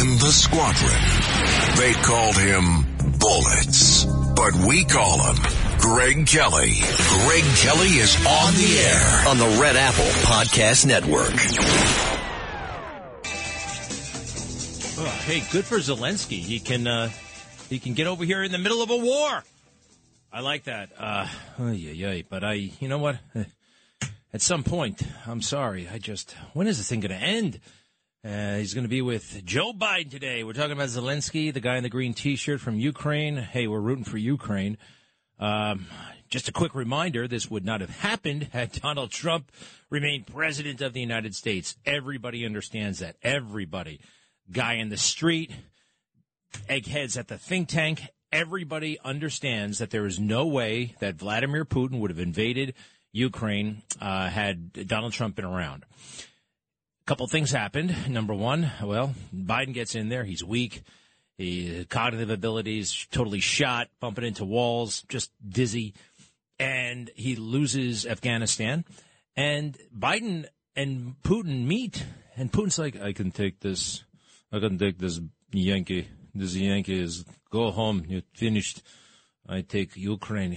in the squadron. They called him Bullets, but we call him Greg Kelly. Greg Kelly is on the air on the Red Apple Podcast Network. Oh, hey, good for Zelensky. He can get over here in the middle of a war. I like that. But you know what? At some point, I'm sorry. When is this thing going to end? He's going to be with Joe Biden today. We're talking about Zelensky, the guy in the green T-shirt from Ukraine. Hey, we're rooting for Ukraine. Just a quick reminder, this would not have happened had Donald Trump remained president of the United States. Everybody understands that. Everybody. Guy in the street, eggheads at the think tank. Everybody understands that there is no way that Vladimir Putin would have invaded Ukraine had Donald Trump been around. A couple things happened. Number one, well, Biden gets in there. He's weak. His cognitive abilities totally shot, bumping into walls, just dizzy. And he loses Afghanistan. And Biden and Putin meet. And Putin's like, I can take this Yankee. This Yankee is go home. You're finished. I take Ukraine.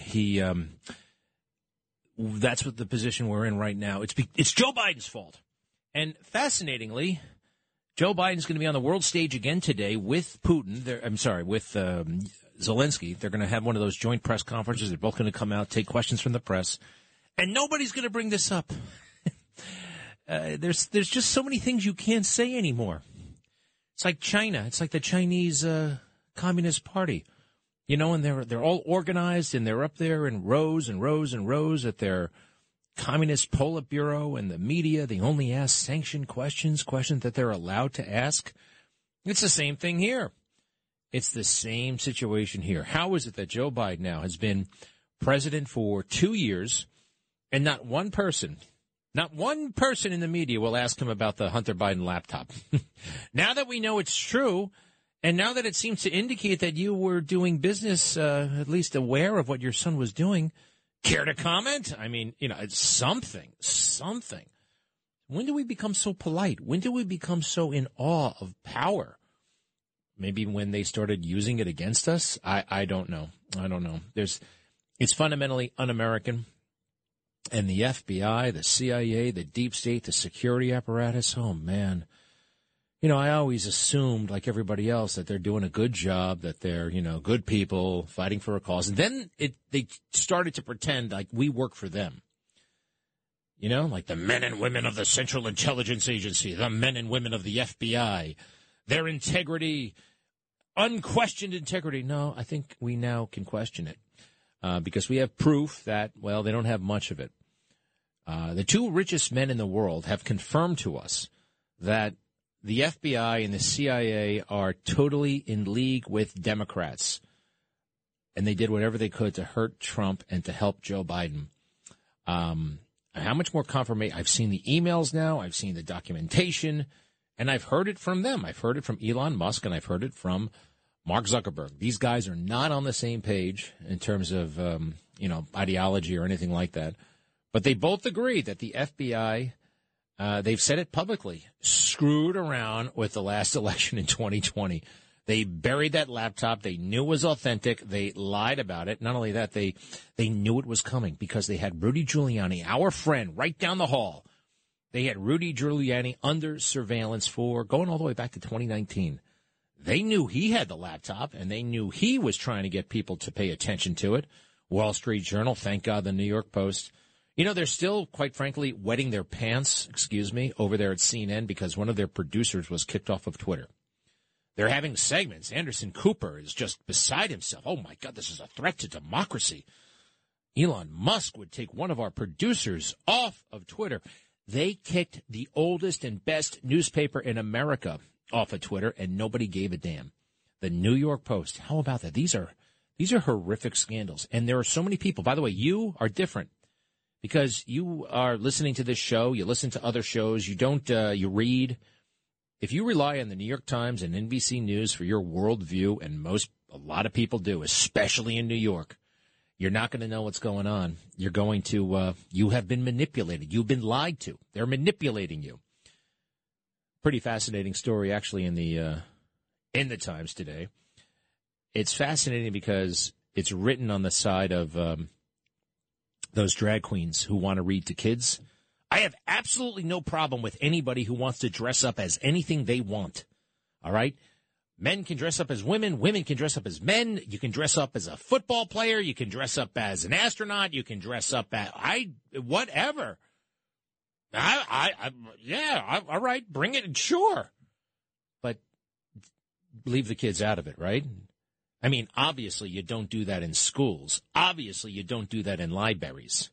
That's what the position we're in right now. It's Joe Biden's fault. And fascinatingly, Joe Biden's going to be on the world stage again today with Putin. With Zelensky. They're going to have one of those joint press conferences. They're both going to come out, take questions from the press. And nobody's going to bring this up. There's just so many things you can't say anymore. It's like China. It's like the Chinese Communist Party. You know, and they're all organized, and they're up there in rows and rows and rows at their Communist Politburo, and the media, they only ask sanctioned questions that they're allowed to ask. It's the same thing here. It's the same situation here. How is it that Joe Biden now has been president for 2 years, and not one person in the media will ask him about the Hunter Biden laptop? Now that we know it's true, and now that it seems to indicate that you were doing business, at least aware of what your son was doing, care to comment? I mean, it's something. When do we become so polite? When do we become so in awe of power? Maybe when they started using it against us? I don't know. It's fundamentally un-American. And the FBI, the CIA, the deep state, the security apparatus, oh, man. I always assumed, like everybody else, that they're doing a good job, that they're, good people fighting for a cause. And then they started to pretend like we work for them. Like the men and women of the Central Intelligence Agency, the men and women of the FBI, their integrity, unquestioned integrity. No, I think we now can question it because we have proof that, well, they don't have much of it. The two richest men in the world have confirmed to us that the FBI and the CIA are totally in league with Democrats, and they did whatever they could to hurt Trump and to help Joe Biden. How much more confirmation? I've seen the emails now. I've seen the documentation, and I've heard it from them. I've heard it from Elon Musk, and I've heard it from Mark Zuckerberg. These guys are not on the same page in terms of, ideology or anything like that. But they both agree that the FBI, they've said it publicly, screwed around with the last election in 2020. They buried that laptop. They knew it was authentic. They lied about it. Not only that, they knew it was coming because they had Rudy Giuliani, our friend, right down the hall. They had Rudy Giuliani under surveillance for going all the way back to 2019. They knew he had the laptop, and they knew he was trying to get people to pay attention to it. Wall Street Journal, thank God, the New York Post. They're still, quite frankly, wetting their pants, over there at CNN because one of their producers was kicked off of Twitter. They're having segments. Anderson Cooper is just beside himself. Oh, my God, this is a threat to democracy. Elon Musk would take one of our producers off of Twitter. They kicked the oldest and best newspaper in America off of Twitter, and nobody gave a damn. The New York Post. How about that? These are horrific scandals. And there are so many people. By the way, you are different because you are listening to this show. You listen to other shows. You don't, you read. If you rely on the New York Times and NBC News for your worldview, and a lot of people do, especially in New York, you're not going to know what's going on. You're going to, you have been manipulated. You've been lied to. They're manipulating you. Pretty fascinating story, actually, in the in the Times today. It's fascinating because it's written on the side of those drag queens who want to read to kids. I have absolutely no problem with anybody who wants to dress up as anything they want. All right? Men can dress up as women. Women can dress up as men. You can dress up as a football player. You can dress up as an astronaut. You can dress up as whatever. All right, bring it, sure. But leave the kids out of it, right? I mean, obviously you don't do that in schools. Obviously you don't do that in libraries.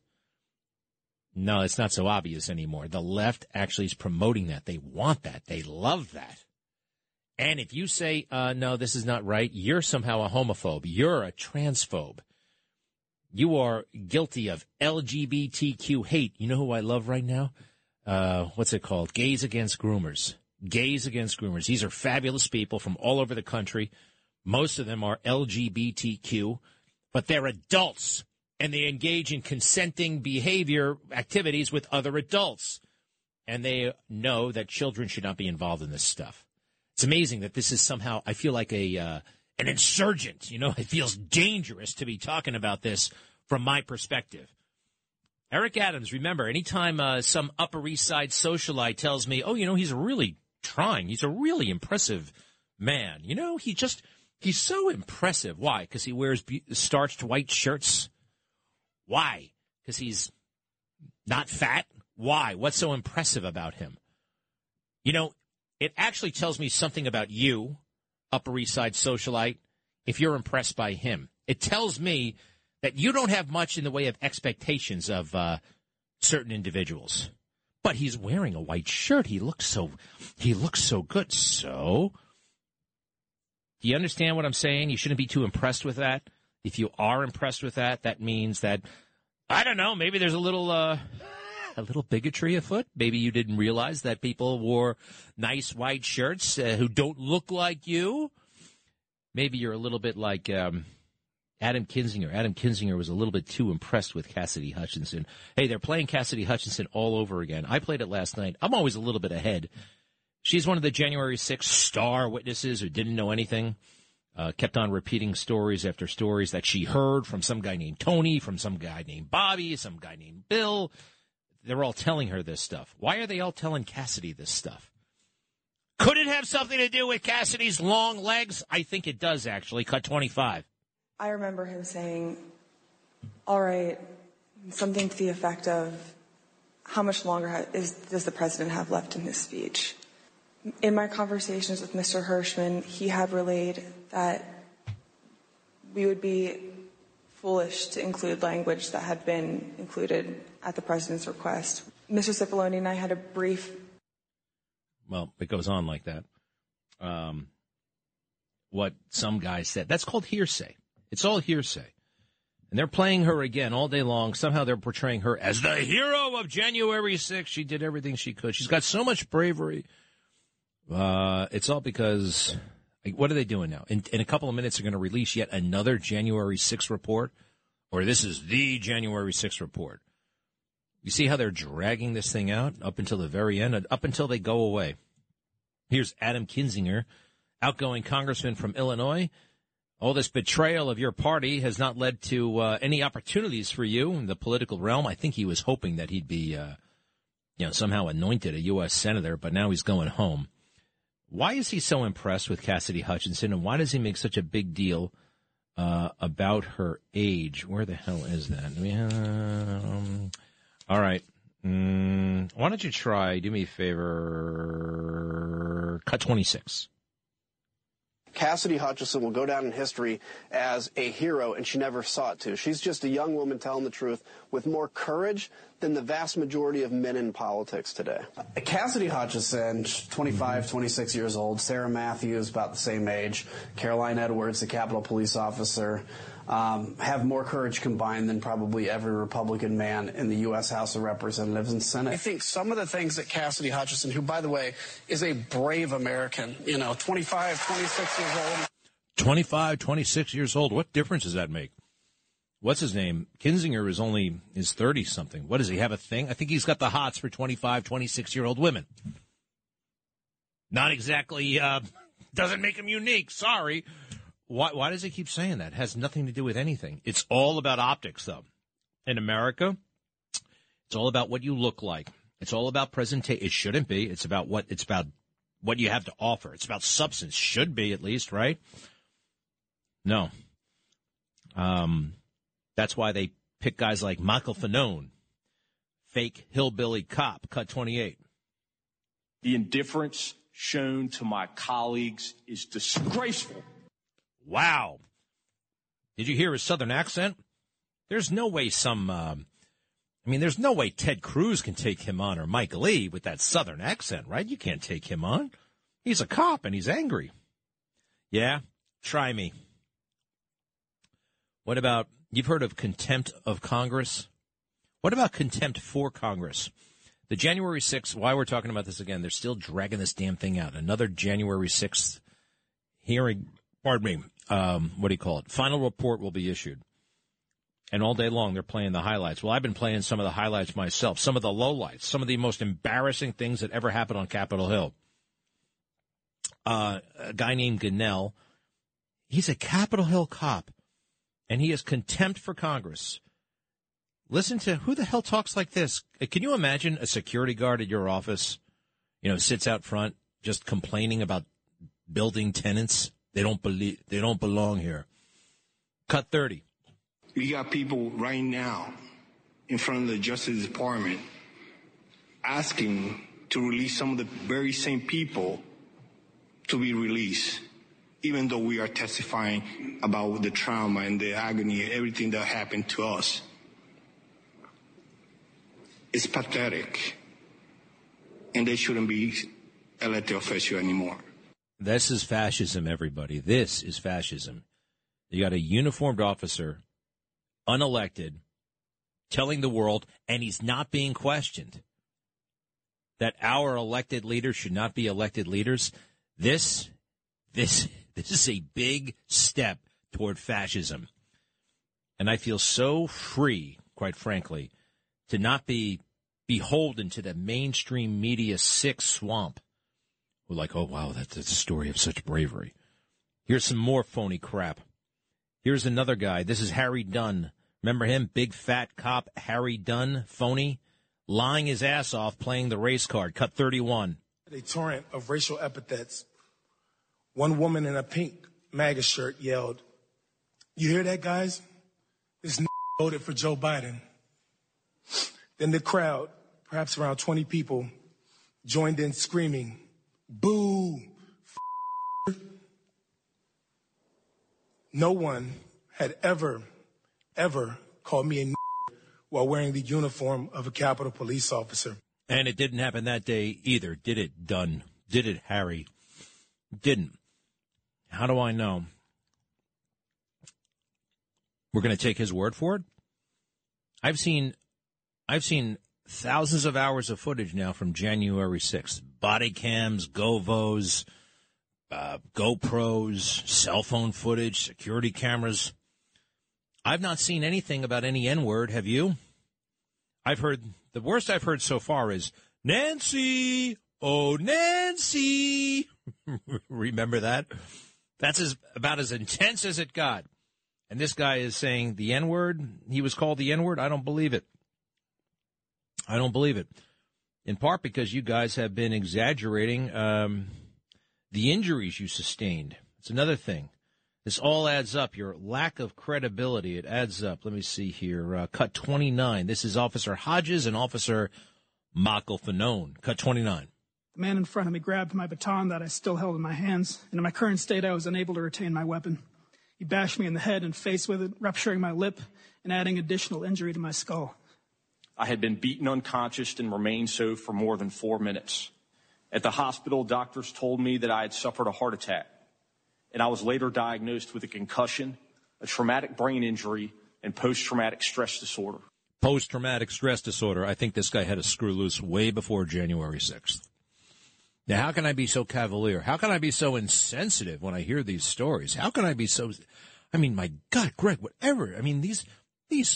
No, it's not so obvious anymore. The left actually is promoting that. They want that. They love that. And if you say, no, this is not right, you're somehow a homophobe. You're a transphobe. You are guilty of LGBTQ hate. You know who I love right now? What's it called? Gays Against Groomers. Gays Against Groomers. These are fabulous people from all over the country. Most of them are LGBTQ, but they're adults, and they engage in consenting behavior activities with other adults. And they know that children should not be involved in this stuff. It's amazing that this is somehow, I feel like an insurgent. You know, it feels dangerous to be talking about this from my perspective. Eric Adams, remember, anytime some Upper East Side socialite tells me, oh, you know, he's really trying. He's a really impressive man. You know, he's so impressive. Why? Because he wears starched white shirts? Why? Because he's not fat? Why? What's so impressive about him? You know, it actually tells me something about you, Upper East Side socialite, if you're impressed by him. It tells me that you don't have much in the way of expectations of certain individuals. But he's wearing a white shirt. He looks so good. So, do you understand what I'm saying? You shouldn't be too impressed with that. If you are impressed with that, that means that, I don't know, maybe there's a little bigotry afoot. Maybe you didn't realize that people wore nice white shirts who don't look like you. Maybe you're a little bit like Adam Kinzinger. Adam Kinzinger was a little bit too impressed with Cassidy Hutchinson. Hey, they're playing Cassidy Hutchinson all over again. I played it last night. I'm always a little bit ahead. She's one of the January 6th star witnesses who didn't know anything. Kept on repeating stories after stories that she heard from some guy named Tony, from some guy named Bobby, some guy named Bill. They're all telling her this stuff. Why are they all telling Cassidy this stuff? Could it have something to do with Cassidy's long legs? I think it does, actually. Cut 25. I remember him saying, all right, something to the effect of, how much longer does the president have left in his speech? In my conversations with Mr. Hirschman, he had relayed that we would be foolish to include language that had been included at the president's request. Mr. Cipollone and I had a brief... Well, it goes on like that. What some guy said. That's called hearsay. It's all hearsay. And they're playing her again all day long. Somehow they're portraying her as the hero of January 6th. She did everything she could. She's got so much bravery. It's all because, what are they doing now? In a couple of minutes, they're going to release yet another January 6th report, or this is the January 6th report. You see how they're dragging this thing out up until the very end, up until they go away. Here's Adam Kinzinger, outgoing congressman from Illinois. All this betrayal of your party has not led to any opportunities for you in the political realm. I think he was hoping that he'd be, somehow anointed a U.S. senator, but now he's going home. Why is he so impressed with Cassidy Hutchinson, and why does he make such a big deal about her age? Where the hell is that? All right. Why don't you do me a favor, cut 26. Cassidy Hutchinson will go down in history as a hero, and she never sought to. She's just a young woman telling the truth with more courage than the vast majority of men in politics today. Cassidy Hutchinson, 25, 26 years old. Sarah Matthews, about the same age. Caroline Edwards, the Capitol Police officer, have more courage combined than probably every Republican man in the U.S. House of Representatives and Senate. I think some of the things that Cassidy Hutchinson, who, by the way, is a brave American, 25, 26 years old. 25, 26 years old. What difference does that make? What's his name? Kinzinger is 30-something. What, does he have a thing? I think he's got the hots for 25, 26-year-old women. Not exactly Doesn't make him unique. Sorry. Why does he keep saying that? It has nothing to do with anything. It's all about optics, though. In America, it's all about what you look like. It's all about presentation. It shouldn't be. It's about what you have to offer. It's about substance. Should be, at least, right? No. That's why they pick guys like Michael Fanone, fake hillbilly cop, cut 28. The indifference shown to my colleagues is disgraceful. Wow. Did you hear his Southern accent? There's no way there's no way Ted Cruz can take him on, or Mike Lee with that Southern accent, right? You can't take him on. He's a cop and he's angry. Yeah, try me. What about, you've heard of contempt of Congress? What about contempt for Congress? The January 6th, why we're talking about this again, they're still dragging this damn thing out. Another January 6th hearing, final report will be issued. And all day long, they're playing the highlights. Well, I've been playing some of the highlights myself, some of the lowlights, some of the most embarrassing things that ever happened on Capitol Hill. A guy named Gunnell, he's a Capitol Hill cop, and he has contempt for Congress. Listen to who the hell talks like this. Can you imagine a security guard at your office, sits out front just complaining about building tenants? They don't belong here. Cut 30. We got people right now in front of the Justice Department asking to release some of the very same people to be released, even though we are testifying about the trauma and the agony and everything that happened to us. It's pathetic, and they shouldn't be elected official anymore. This is fascism, everybody. This is fascism. You got a uniformed officer, unelected, telling the world, and he's not being questioned, that our elected leaders should not be elected leaders. This is a big step toward fascism. And I feel so free, quite frankly, to not be beholden to the mainstream media sick swamp. We're like, oh, wow, that's a story of such bravery. Here's some more phony crap. Here's another guy. This is Harry Dunn. Remember him? Big fat cop Harry Dunn, phony, lying his ass off playing the race card. Cut 31. A torrent of racial epithets. One woman in a pink MAGA shirt yelled, "You hear that, guys? This voted for Joe Biden." Then the crowd, perhaps around 20 people, joined in screaming, "Boo! No one had ever called me a while wearing the uniform of a Capitol Police officer. And it didn't happen that day either, did it, Dunn? Did it, Harry? Didn't. How do I know? We're going to take his word for it? I've seen thousands of hours of footage now from January 6th. Body cams, GoVos, GoPros, cell phone footage, security cameras. I've not seen anything about any N-word. Have you? The worst I've heard so far is, Nancy, oh, Nancy. Remember that? That's about as intense as it got. And this guy is saying the N-word. He was called the N-word. I don't believe it. I don't believe it. In part because you guys have been exaggerating the injuries you sustained. It's another thing. This all adds up. Your lack of credibility, it adds up. Let me see here. Cut 29. This is Officer Hodges and Officer Michael Fanone. Cut 29. The man in front of me grabbed my baton that I still held in my hands, and in my current state, I was unable to retain my weapon. He bashed me in the head and face with it, rupturing my lip and adding additional injury to my skull. I had been beaten unconscious and remained so for more than 4 minutes. At the hospital, doctors told me that I had suffered a heart attack, and I was later diagnosed with a concussion, a traumatic brain injury, and post-traumatic stress disorder. Post-traumatic stress disorder. I think this guy had a screw loose way before January 6th. Now, how can I be so cavalier? How can I be so insensitive when I hear these stories? How can I be so... I mean, my God, Greg, whatever. I mean,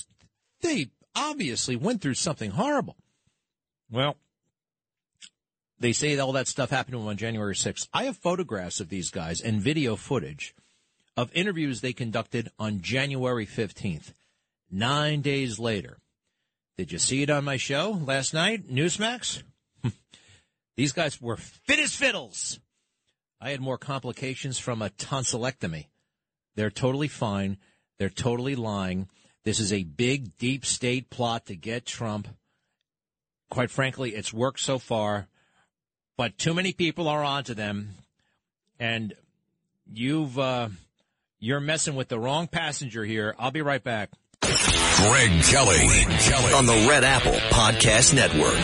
they obviously went through something horrible. Well, They say all that stuff happened to them on January 6th. I have photographs of these guys and video footage of interviews they conducted on January 15th, 9 days later. Did you see it on my show last night, Newsmax? These guys were fit as fiddles. I had more complications from a tonsillectomy. They're totally fine. They're totally lying. This is a big, deep state plot to get Trump. Quite frankly, it's worked so far, but too many people are onto them, and you're messing with the wrong passenger here. I'll be right back. Greg Kelly on the Red Apple Podcast Network.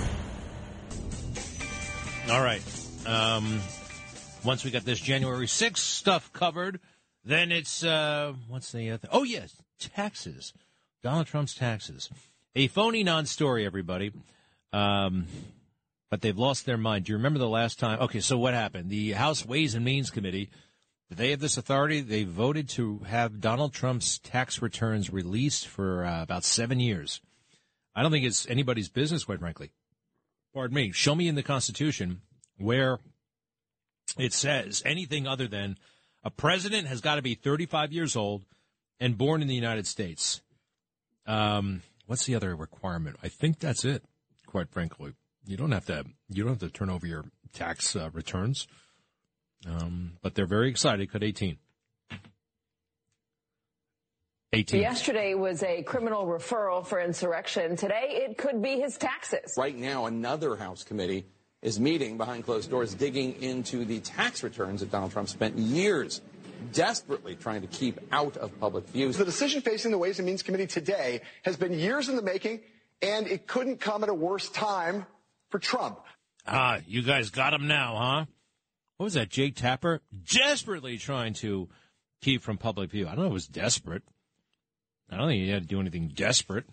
All right. Once we got this January 6th stuff covered, then it's, what's the other? Oh, yes, taxes. Donald Trump's taxes. A phony non-story, everybody. But they've lost their mind. Do you remember the last time? Okay, so what happened? The House Ways and Means Committee, they have this authority. They voted to have Donald Trump's tax returns released for about 7 years. I don't think it's anybody's business, quite frankly. Pardon me. Show me in the Constitution where it says anything other than a president has got to be 35 years old and born in the United States. What's the other requirement? I think that's it, quite frankly. You don't have to turn over your tax returns. But they're very excited. Cut 18. Yesterday was a criminal referral for insurrection. Today, it could be his taxes. Right now, another House committee is meeting behind closed doors, digging into the tax returns that Donald Trump spent years desperately trying to keep out of public view. The decision facing the Ways and Means Committee today has been years in the making, and it couldn't come at a worse time for Trump. You guys got him now, huh? What was that, Jake Tapper? Desperately trying to keep from public view. I don't know if it was desperate. I don't think he had to do anything desperate.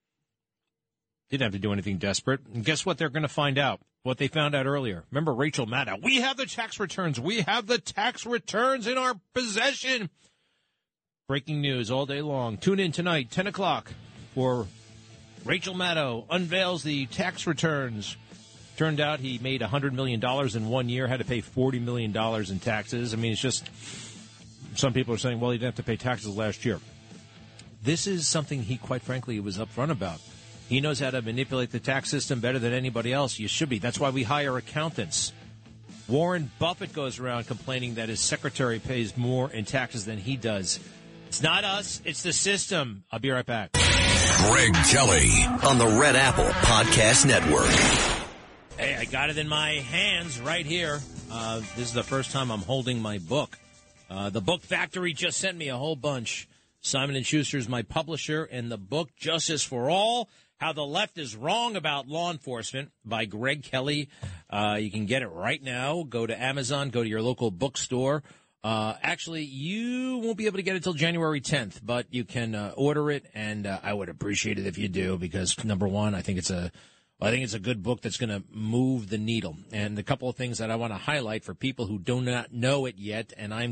Didn't have to do anything desperate. And guess what they're going to find out? What they found out earlier. Remember Rachel Maddow? We have the tax returns. We have the tax returns in our possession. Breaking news all day long. Tune in tonight, 10 o'clock, for Rachel Maddow unveils the tax returns. Turned out he made $100 million in 1 year, had to pay $40 million in taxes. I mean, it's just, some people are saying, well, he didn't have to pay taxes last year. This is something he, quite frankly, was upfront about. He knows how to manipulate the tax system better than anybody else. You should be. That's why we hire accountants. Warren Buffett goes around complaining that his secretary pays more in taxes than he does. It's not us. It's the system. I'll be right back. Greg Kelly on the Red Apple Podcast Network. Hey, I got it in my hands right here. This is the first time I'm holding my book. The Book Factory just sent me a whole bunch. Simon & Schuster is my publisher, and the book, Justice for All, How the Left is Wrong About Law Enforcement by Greg Kelly. You can get it right now. Go to Amazon. Go to your local bookstore. Actually, you won't be able to get it until January 10th, but you can order it, and I would appreciate it if you do because, number one, I think it's a good book that's going to move the needle. And a couple of things that I want to highlight for people who do not know it yet, and I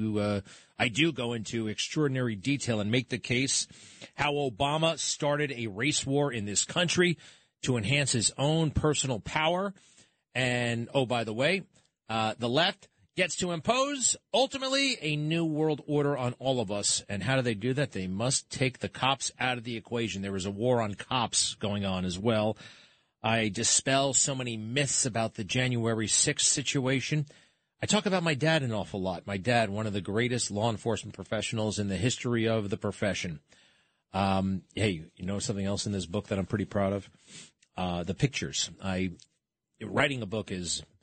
do go into extraordinary detail and make the case how Obama started a race war in this country to enhance his own personal power. And, oh, by the way, the left gets to impose, ultimately, a new world order on all of us. And how do they do that? They must take the cops out of the equation. There is a war on cops going on as well. I dispel so many myths about the January 6th situation. I talk about my dad an awful lot. My dad, one of the greatest law enforcement professionals in the history of the profession. Hey, you know something else in this book that I'm pretty proud of? The pictures. Writing a book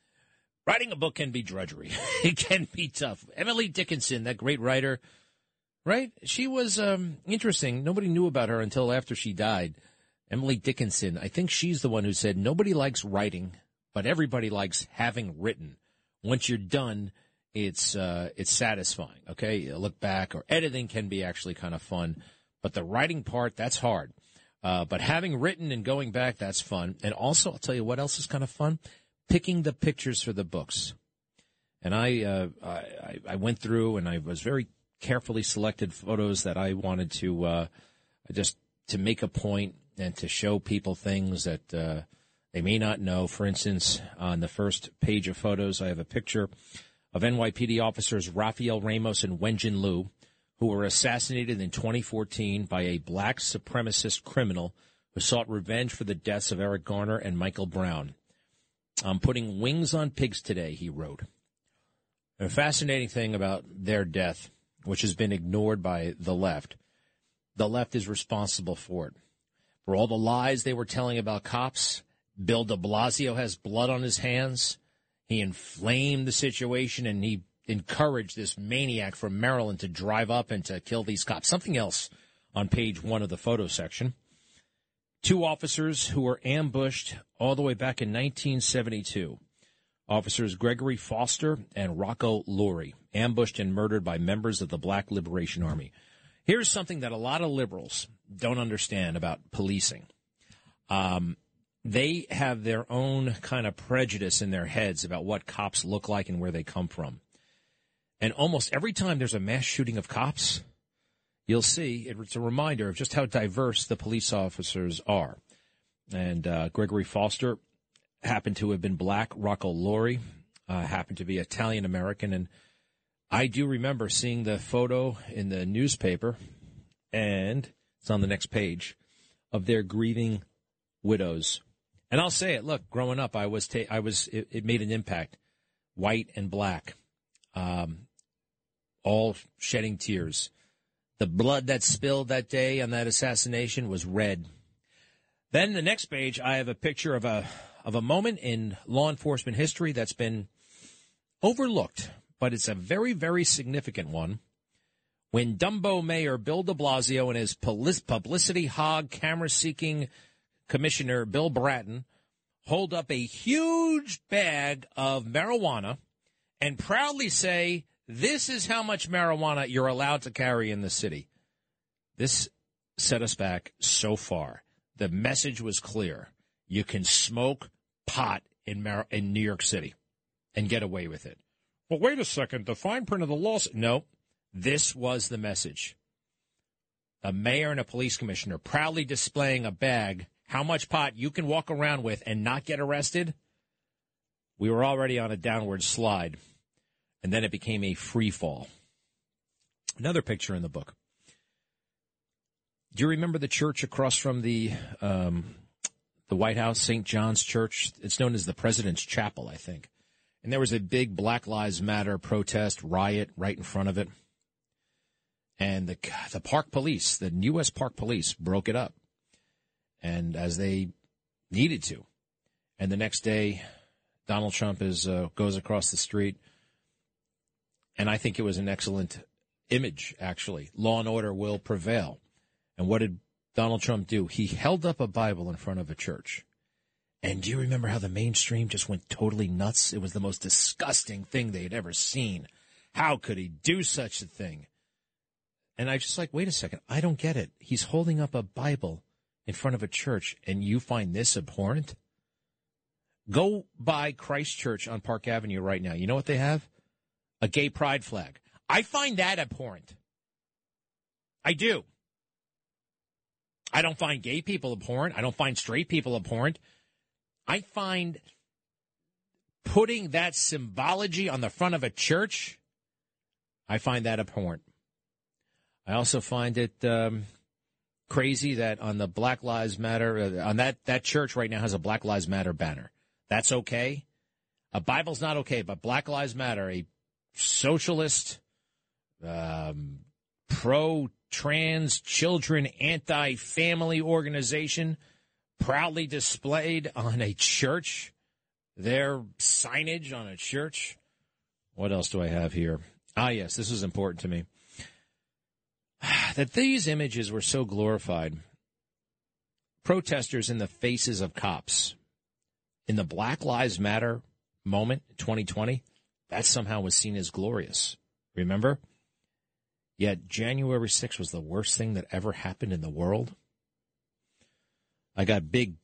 can be drudgery. It can be tough. Emily Dickinson, that great writer, right? She was interesting. Nobody knew about her until after she died. Emily Dickinson, I think she's the one who said, nobody likes writing, but everybody likes having written. Once you're done, it's satisfying, okay? You look back, or editing can be actually kind of fun, but the writing part, that's hard. But having written and going back, that's fun. And also, I'll tell you what else is kind of fun, picking the pictures for the books. And I went through and I was very carefully selected photos that I wanted to just to make a point and to show people things that they may not know. For instance, on the first page of photos, I have a picture of NYPD officers Rafael Ramos and Wenjin Liu, who were assassinated in 2014 by a black supremacist criminal who sought revenge for the deaths of Eric Garner and Michael Brown. I'm putting wings on pigs today, he wrote. A fascinating thing about their death, which has been ignored by the left is responsible for it. For all the lies they were telling about cops, Bill de Blasio has blood on his hands. He inflamed the situation, and he encouraged this maniac from Maryland to drive up and to kill these cops. Something else on page 1 of the photo section. 2 officers who were ambushed all the way back in 1972. Officers Gregory Foster and Rocco Lurie, ambushed and murdered by members of the Black Liberation Army. Here's something that a lot of liberals don't understand about policing. They have their own kind of prejudice in their heads about what cops look like and where they come from. And almost every time there's a mass shooting of cops, you'll see it's a reminder of just how diverse the police officers are. And Gregory Foster happened to have been black. Rocco Lurie happened to be Italian-American. And I do remember seeing the photo in the newspaper, and it's on the next page, of their grieving widows. And I'll say it, look, growing up, it made an impact. White and black, all shedding tears. The blood that spilled that day on that assassination was red. Then the next page, I have a picture of a moment in law enforcement history that's been overlooked, but it's a very, very significant one. When Dumbo Mayor Bill de Blasio and his publicity hog, camera-seeking Commissioner Bill Bratton hold up a huge bag of marijuana and proudly say, this is how much marijuana you're allowed to carry in the city. This set us back so far. The message was clear. You can smoke pot in New York City and get away with it. Well, wait a second. The fine print of the law. No, this was the message. A mayor and a police commissioner proudly displaying a bag, how much pot you can walk around with and not get arrested. We were already on a downward slide, and then it became a free fall. Another picture in the book. Do you remember the church across from the White House, St. John's Church? It's known as the President's Chapel, I think. And there was a big Black Lives Matter protest riot right in front of it. And the park police, the U.S. Park Police, broke it up, and as they needed to. And the next day, Donald Trump goes across the street, and I think it was an excellent image, actually. Law and order will prevail. And what did Donald Trump do? He held up a Bible in front of a church. And do you remember how the mainstream just went totally nuts? It was the most disgusting thing they had ever seen. How could he do such a thing? And I just wait a second. I don't get it. He's holding up a Bible in front of a church, and you find this abhorrent? Go by Christ Church on Park Avenue right now. You know what they have? A gay pride flag. I find that abhorrent. I do. I don't find gay people abhorrent. I don't find straight people abhorrent. I find putting that symbology on the front of a church, I find that abhorrent. I also find it crazy that on the Black Lives Matter, on that church right now has a Black Lives Matter banner. That's okay. A Bible's not okay, but Black Lives Matter, a socialist, pro-trans, children, anti-family organization, proudly displayed on a church, their signage on a church. What else do I have here? Yes, this is important to me. That these images were so glorified. Protesters in the faces of cops. In the Black Lives Matter moment, 2020, that somehow was seen as glorious. Remember? Yet January 6th was the worst thing that ever happened in the world. I got big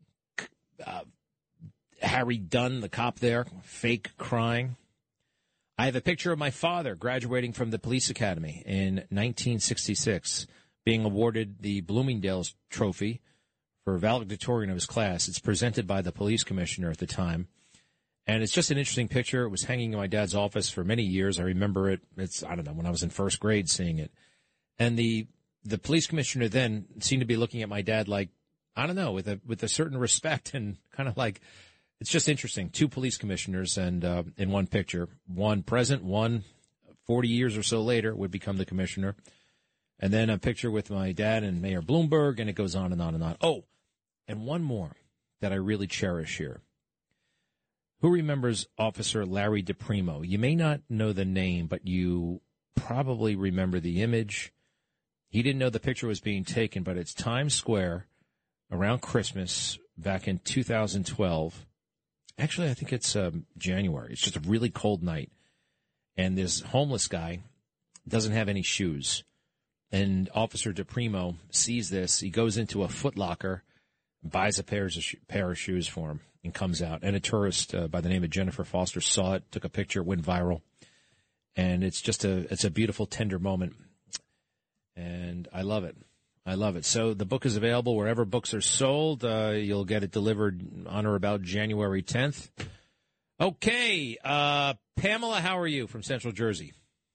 Harry Dunn, the cop there, fake crying. I have a picture of my father graduating from the police academy in 1966, being awarded the Bloomingdale's Trophy for valedictorian of his class. It's presented by the police commissioner at the time. And it's just an interesting picture. It was hanging in my dad's office for many years. I remember it. I don't know, when I was in first grade seeing it. And the police commissioner then seemed to be looking at my dad like, I don't know, with a certain respect and kind of like, it's just interesting. 2 police commissioners and in one picture, one present, one 40 years or so later would become the commissioner. And then a picture with my dad and Mayor Bloomberg, and it goes on and on and on. Oh, and one more that I really cherish here. Who remembers Officer Larry DePrimo? You may not know the name, but you probably remember the image. He didn't know the picture was being taken, but it's Times Square around Christmas back in 2012. Actually, I think it's January. It's just a really cold night. And this homeless guy doesn't have any shoes. And Officer DePrimo sees this. He goes into a Foot Locker, buys a pair of shoes for him, and comes out. And a tourist by the name of Jennifer Foster saw it, took a picture, went viral. And it's just it's a beautiful, tender moment. And I love it. I love it. So the book is available wherever books are sold. You'll get it delivered on or about January 10th. Okay. Pamela, how are you from Central Jersey?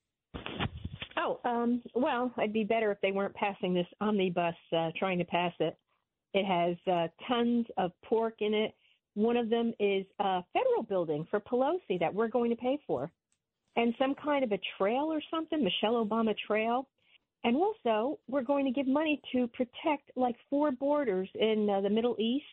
Well, I'd be better if they weren't passing this omnibus, trying to pass it. It has tons of pork in it. One of them is a federal building for Pelosi that we're going to pay for, and some kind of a trail or something, Michelle Obama Trail. And also, we're going to give money to protect like 4 borders in the Middle East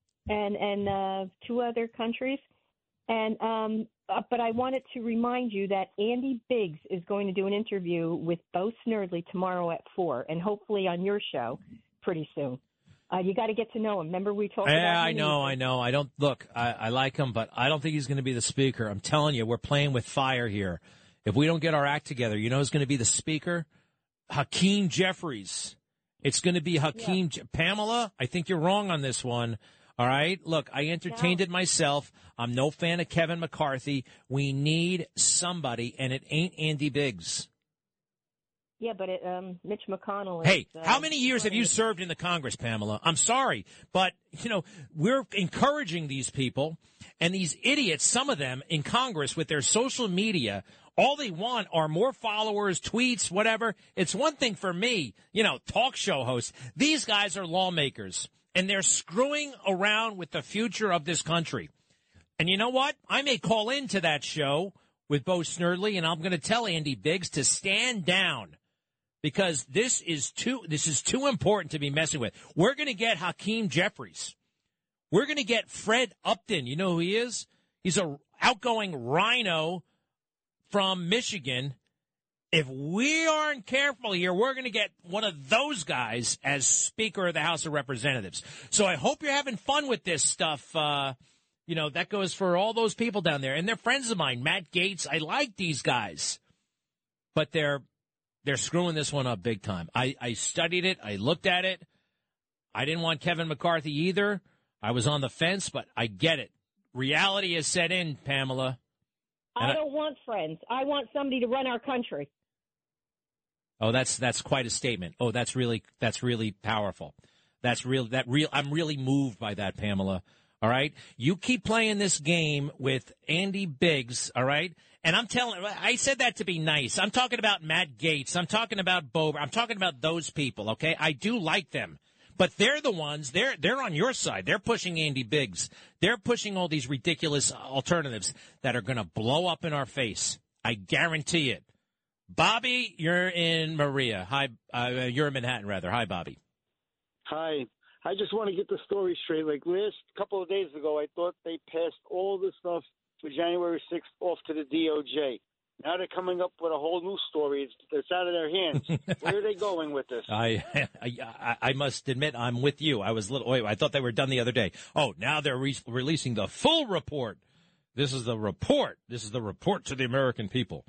and 2 other countries. And but I wanted to remind you that Andy Biggs is going to do an interview with Bo Snerdley tomorrow at 4, and hopefully on your show pretty soon. You got to get to know him. Remember we talked about him? I know. I don't look. I like him, but I don't think he's going to be the speaker. I'm telling you, we're playing with fire here. If we don't get our act together, you know who's going to be the speaker? Hakeem Jeffries. It's going to be Hakeem. Yeah. Pamela, I think you're wrong on this one. All right? Look, I entertained it myself. I'm no fan of Kevin McCarthy. We need somebody, and it ain't Andy Biggs. Yeah, but Mitch McConnell is... Hey, how many years have you served in the Congress, Pamela? I'm sorry, but, we're encouraging these people, and these idiots, some of them in Congress with their social media, all they want are more followers, tweets, whatever. It's one thing for me, talk show hosts. These guys are lawmakers, and they're screwing around with the future of this country. And you know what? I may call into that show with Bo Snerdley, and I'm going to tell Andy Biggs to stand down because this is too important to be messing with. We're going to get Hakeem Jeffries. We're going to get Fred Upton. You know who he is? He's a outgoing rhino from Michigan. If we aren't careful here, we're going to get one of those guys as Speaker of the House of Representatives. So I hope you're having fun with this stuff. That goes for all those people down there. And they're friends of mine. Matt Gaetz, I like these guys. But they're screwing this one up big time. I studied it. I looked at it. I didn't want Kevin McCarthy either. I was on the fence, but I get it. Reality has set in, Pamela. I don't want friends. I want somebody to run our country. Oh, that's quite a statement. Oh, that's really powerful. I'm really moved by that, Pamela. All right? You keep playing this game with Andy Biggs, all right? And I said that to be nice. I'm talking about Matt Gaetz. I'm talking about Bober. I'm talking about those people, okay? I do like them. But they're the ones, they're on your side. They're pushing Andy Biggs. They're pushing all these ridiculous alternatives that are going to blow up in our face. I guarantee it. Bobby, you're in Maria. Hi, you're in Manhattan, rather. Hi, Bobby. Hi. I just want to get the story straight. Like last couple of days ago, I thought they passed all the stuff for January 6th off to the DOJ. Now they're coming up with a whole new story. It's out of their hands. Where are they going with this? I must admit, I'm with you. I thought they were done the other day. Oh, now they're releasing the full report. This is the report. This is the report to the American people.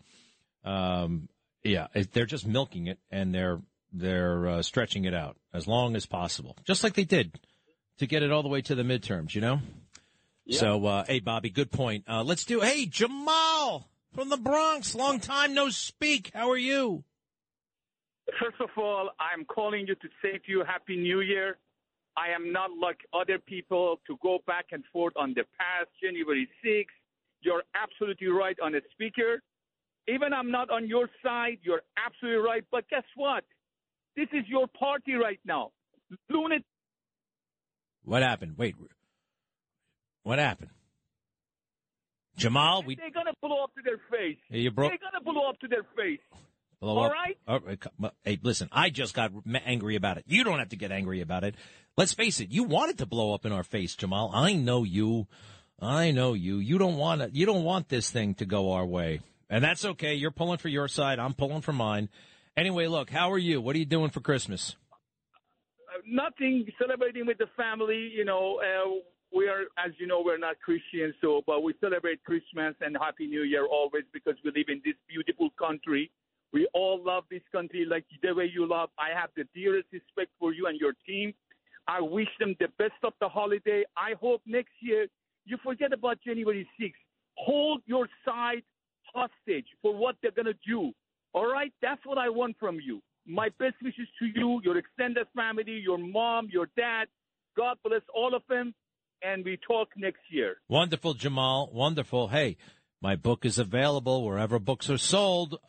They're just milking it, and they're stretching it out as long as possible, just like they did to get it all the way to the midterms, Yep. So, hey, Bobby, good point. Hey, Jamal from the Bronx, long time no speak. How are you? First of all, I'm calling you to say to you Happy New Year. I am not like other people to go back and forth on the past, January 6th. You're absolutely right on the speaker. Even I'm not on your side, you're absolutely right. But guess what? This is your party right now. Lunatic. What happened? Wait. What happened? Jamal, they're going to blow up to their face. They're going to blow up to their face. Blow All up. right? All right? Hey, listen, I just got angry about it. You don't have to get angry about it. Let's face it. You wanted to blow up in our face, Jamal. I know you. You don't want this thing to go our way. And that's okay. You're pulling for your side. I'm pulling for mine. Anyway, look, how are you? What are you doing for Christmas? Nothing. Celebrating with the family. We are, as you know, we're not Christians, but we celebrate Christmas and Happy New Year always because we live in this beautiful country. We all love this country like the way you love. I have the dearest respect for you and your team. I wish them the best of the holiday. I hope next year you forget about January 6th. Hold your side hostage for what they're going to do. All right? That's what I want from you. My best wishes to you, your extended family, your mom, your dad. God bless all of them. And we talk next year. Wonderful, Jamal. Wonderful. Hey, my book is available wherever books are sold.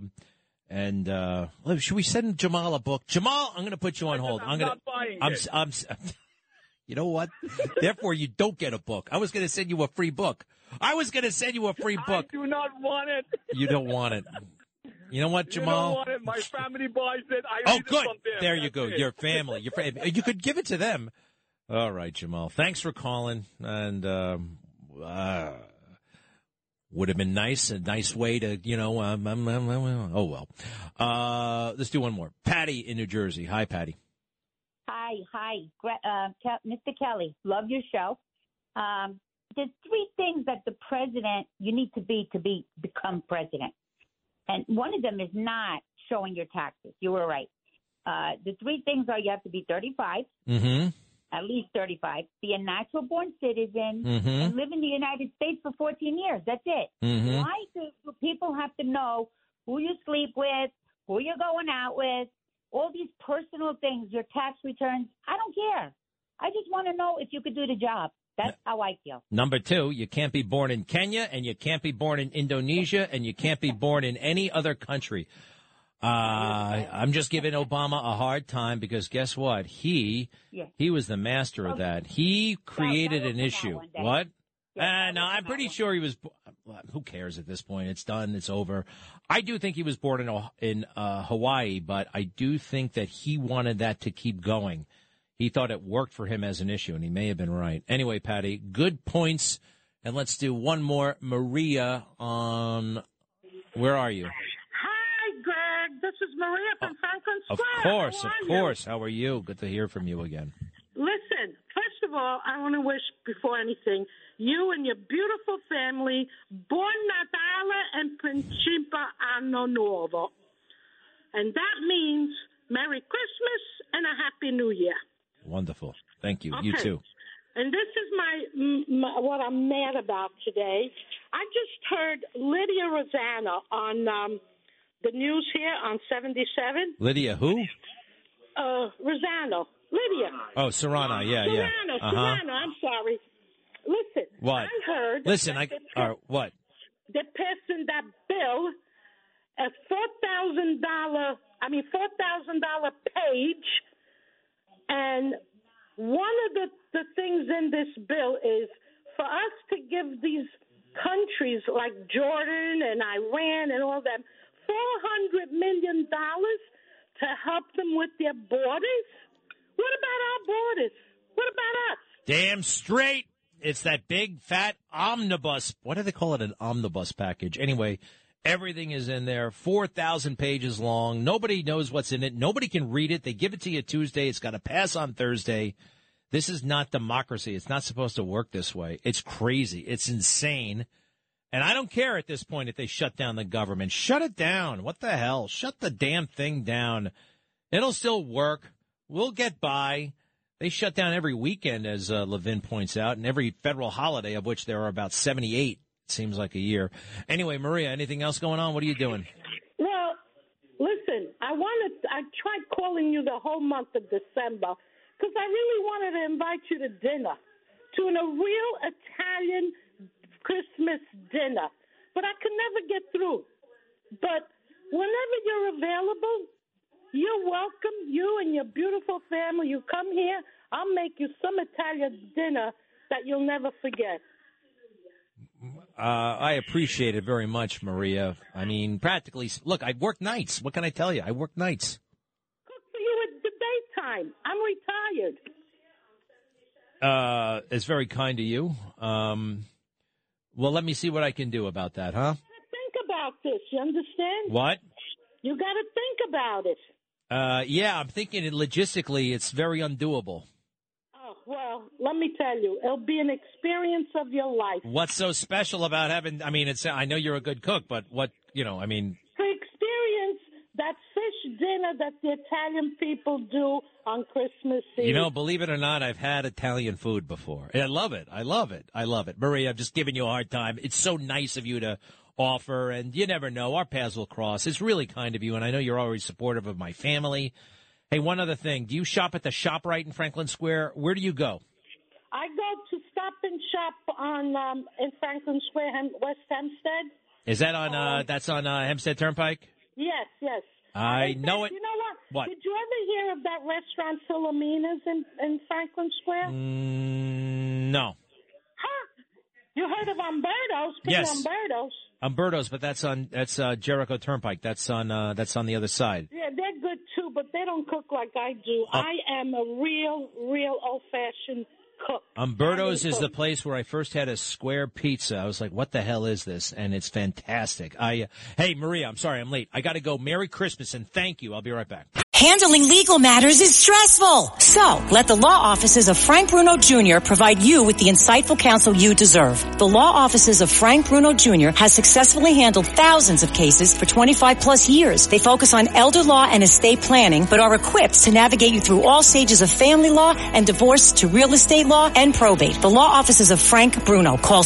Should we send Jamal a book? Jamal, I'm going to put you on hold. I'm not buying it. You know what? Therefore, you don't get a book. I was going to send you a free book. I do not want it. You don't want it. You know what, Jamal? You don't want it. My family buys it. Oh, good. There you go. Your family. You could give it to them. All right, Jamal. Thanks for calling. And would have been nice, a nice way to, oh, well. Let's do one more. Patty in New Jersey. Hi, Patty. Hi. Mr. Kelly, love your show. There's three things that the president, you need to become president. And one of them is not showing your taxes. You were right. The three things are you have to be 35. Mm-hmm. At least 35, be a natural-born citizen, mm-hmm. and live in the United States for 14 years. That's it. Mm-hmm. Why do people have to know who you sleep with, who you're going out with, all these personal things, your tax returns? I don't care. I just want to know if you could do the job. That's how I feel. Number two, you can't be born in Kenya, and you can't be born in Indonesia, and you can't be born in any other country. I'm just giving Obama a hard time because guess what? He was the master of that. He created an issue. What? No, I'm pretty sure he was. Who cares at this point? It's done. It's over. I do think he was born in Hawaii, but I do think that he wanted that to keep going. He thought it worked for him as an issue, and he may have been right. Anyway, Patty, good points. And let's do one more. Maria on. Where are you? Greg, this is Maria from Franklin Of Square. course. How are you? Good to hear from you again. Listen, first of all, I want to wish, before anything, you and your beautiful family, Buon Natale and Principe Anno Nuovo. And that means Merry Christmas and a Happy New Year. Wonderful. Thank you. Okay. You too. And this is my what I'm mad about today. I just heard Lydia Rosanna on the news here on 77. Lydia who? Rosanna. Lydia. Oh, Serrano. Yeah. Serrano. I'm sorry. Listen. What? I heard. Listen, what? They're passing that bill at $4,000 page. And one of the things in this bill is for us to give these countries like Jordan and Iran and all them $400 million to help them with their borders. What about our borders? What about us? Damn straight. It's that big, fat omnibus. What do they call it? An omnibus package. Anyway, everything is in there. 4,000 pages long. Nobody knows what's in it. Nobody can read it. They give it to you Tuesday. It's got to pass on Thursday. This is not democracy. It's not supposed to work this way. It's crazy. It's insane. And I don't care at this point if they shut down the government. Shut it down. What the hell? Shut the damn thing down. It'll still work. We'll get by. They shut down every weekend, as Levin points out, and every federal holiday, of which there are about 78, it seems like a year. Anyway, Maria, anything else going on? What are you doing? Well, listen, I tried calling you the whole month of December because I really wanted to invite you to dinner, to a real Italian Christmas dinner. But I could never get through. But whenever you're available, you're welcome. You and your beautiful family, you come here. I'll make you some Italian dinner that you'll never forget. I appreciate it very much, Maria. I mean, practically, look, I work nights. What can I tell you? I work nights. Cook for you at the daytime. I'm retired. It's very kind of you. Well, let me see what I can do about that, huh? Think about this. You understand? What? You got to think about it. Yeah, I'm thinking logistically it's very undoable. Oh, well, let me tell you, it'll be an experience of your life. What's so special about having, I mean, I know you're a good cook, but what, I mean. To experience that fish dinner that the Italian people do on Christmas Eve. Believe it or not, I've had Italian food before. I love it. I love it. I love it. Maria, I'm just giving you a hard time. It's so nice of you to offer, and you never know. Our paths will cross. It's really kind of you, and I know you're always supportive of my family. Hey, one other thing. Do you shop at the ShopRite in Franklin Square? Where do you go? I go to Stop and Shop in Franklin Square, West Hempstead. Is that on, that's on Hempstead Turnpike? Yes. I know it. You know what? What? Did you ever hear of that restaurant Philomena's in Franklin Square? No. Huh? You heard of Umberto's? Yes. Umberto's, but that's Jericho Turnpike. That's on the other side. Yeah, they're good too, but they don't cook like I do. I am a real old-fashioned cook. Umberto's is the place where I first had a square pizza. I was like, what the hell is this? And it's fantastic. Hey, Maria, I'm sorry I'm late. I got to go. Merry Christmas and thank you. I'll be right back. Handling legal matters is stressful. So, let the law offices of Frank Bruno Jr. provide you with the insightful counsel you deserve. The law offices of Frank Bruno Jr. has successfully handled thousands of cases for 25 plus years. They focus on elder law and estate planning, but are equipped to navigate you through all stages of family law and divorce to real estate law and probate. The law offices of Frank Bruno. Call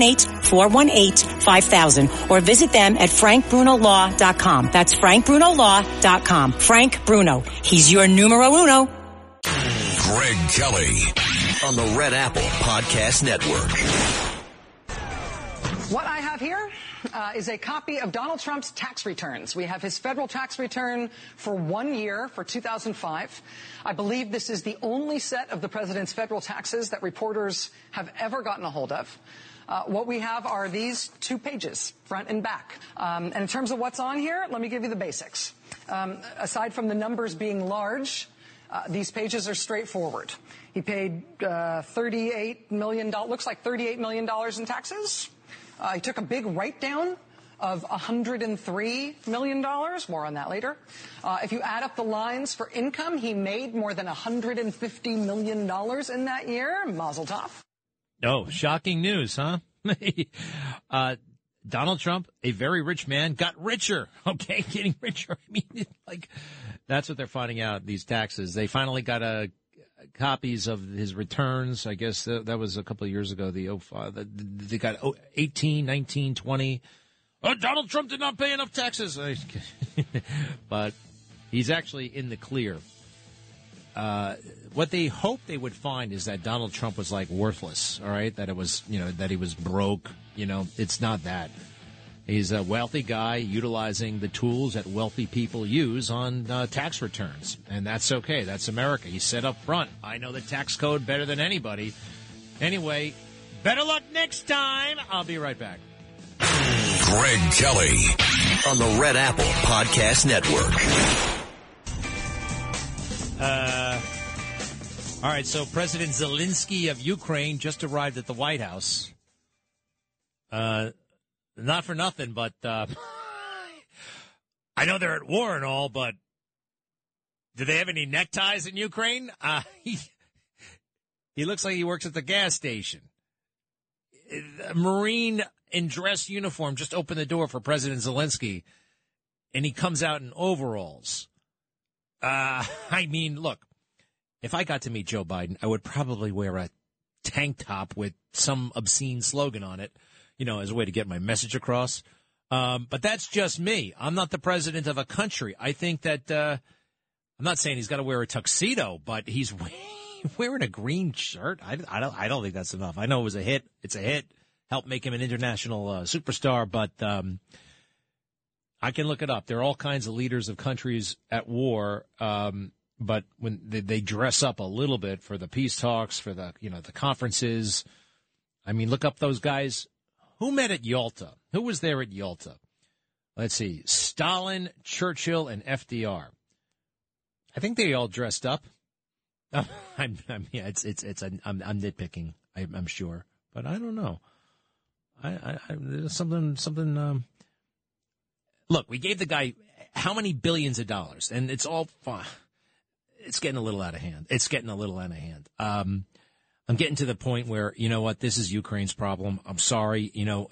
718-418-5000 or visit them at frankbrunolaw.com. That's frankbrunolaw.com. Frank Bruno. He's your numero uno. Greg Kelly on the Red Apple Podcast Network. What I have here is a copy of Donald Trump's tax returns. We have his federal tax return for 1 year for 2005. I believe this is the only set of the president's federal taxes that reporters have ever gotten a hold of. What we have are these 2 pages, front and back. And in terms of what's on here, let me give you the basics. Aside from the numbers being large, these pages are straightforward. He paid $38 million, looks like $38 million in taxes. He took a big write-down of $103 million. More on that later. If you add up the lines for income, he made more than $150 million in that year. Mazel tov. Oh, shocking news, huh? Donald Trump, a very rich man, got richer. Okay, getting richer. I mean, that's what they're finding out, these taxes. They finally got copies of his returns. I guess that was a couple of years ago, the 05. They got 18, 19, 20. Oh, Donald Trump did not pay enough taxes. But he's actually in the clear. What they hope they would find is that Donald Trump was worthless, all right? That it was, that he was broke. It's not that. He's a wealthy guy utilizing the tools that wealthy people use on tax returns. And that's okay. That's America. He said up front, I know the tax code better than anybody. Anyway, better luck next time. I'll be right back. Greg Kelly on the Red Apple Podcast Network. All right, so President Zelensky of Ukraine just arrived at the White House. Not for nothing, but I know they're at war and all, but do they have any neckties in Ukraine? He looks like he works at the gas station. A Marine in dress uniform just opened the door for President Zelensky, and he comes out in overalls. I mean, look, if I got to meet Joe Biden, I would probably wear a tank top with some obscene slogan on it, as a way to get my message across. But that's just me. I'm not the president of a country. I think that I'm not saying he's got to wear a tuxedo, but he's wearing a green shirt. I don't think that's enough. I know it was a hit. It's a hit. Helped make him an international superstar, but I can look it up. There are all kinds of leaders of countries at war, but when they dress up a little bit for the peace talks, for the the conferences. I mean, look up those guys. Who met at Yalta? Who was there at Yalta? Let's see. Stalin, Churchill, and FDR. I think they all dressed up. I'm nitpicking. I'm sure, but I don't know. There's something. Look, we gave the guy how many billions of dollars, and it's all fine. It's getting a little out of hand. I'm getting to the point where, you know what, this is Ukraine's problem. I'm sorry.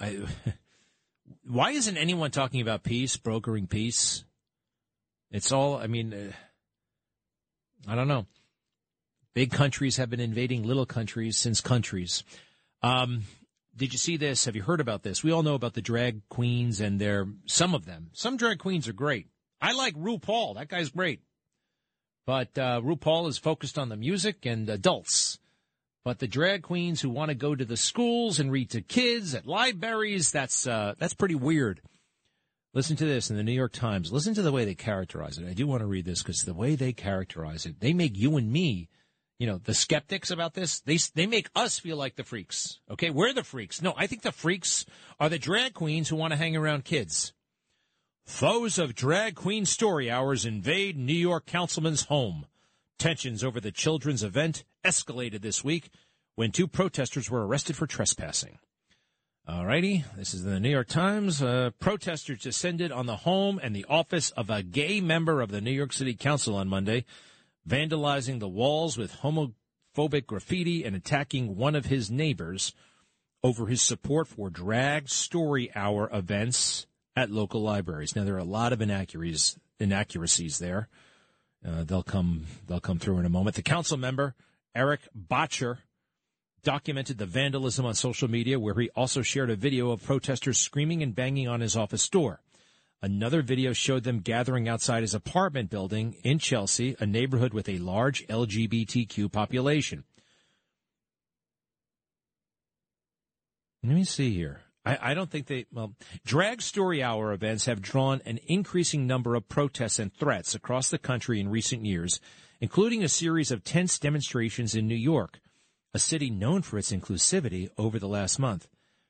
Why isn't anyone talking about peace, brokering peace? It's all, I don't know. Big countries have been invading little countries since countries. Did you see this? Have you heard about this? We all know about the drag queens and some of them. Some drag queens are great. I like RuPaul. That guy's great. But RuPaul is focused on the music and adults. But the drag queens who want to go to the schools and read to kids at libraries, that's pretty weird. Listen to this in the New York Times. Listen to the way they characterize it. I do want to read this because the way they characterize it, they make you and me, the skeptics about this, they make us feel like the freaks. Okay, we're the freaks. No, I think the freaks are the drag queens who want to hang around kids. Foes of drag queen story hours invade New York councilman's home. Tensions over the children's event escalated this week when 2 protesters were arrested for trespassing. All righty, this is the New York Times. Protesters descended on the home and the office of a gay member of the New York City Council on Monday, vandalizing the walls with homophobic graffiti and attacking one of his neighbors over his support for drag story hour events at local libraries. Now, there are a lot of inaccuracies there. They'll come through in a moment. The council member, Eric Botcher, documented the vandalism on social media, where he also shared a video of protesters screaming and banging on his office door. Another video showed them gathering outside his apartment building in Chelsea, a neighborhood with a large LGBTQ population. Let me see here. I don't think drag story hour events have drawn an increasing number of protests and threats across the country in recent years, including a series of tense demonstrations in New York, a city known for its inclusivity, over the last month.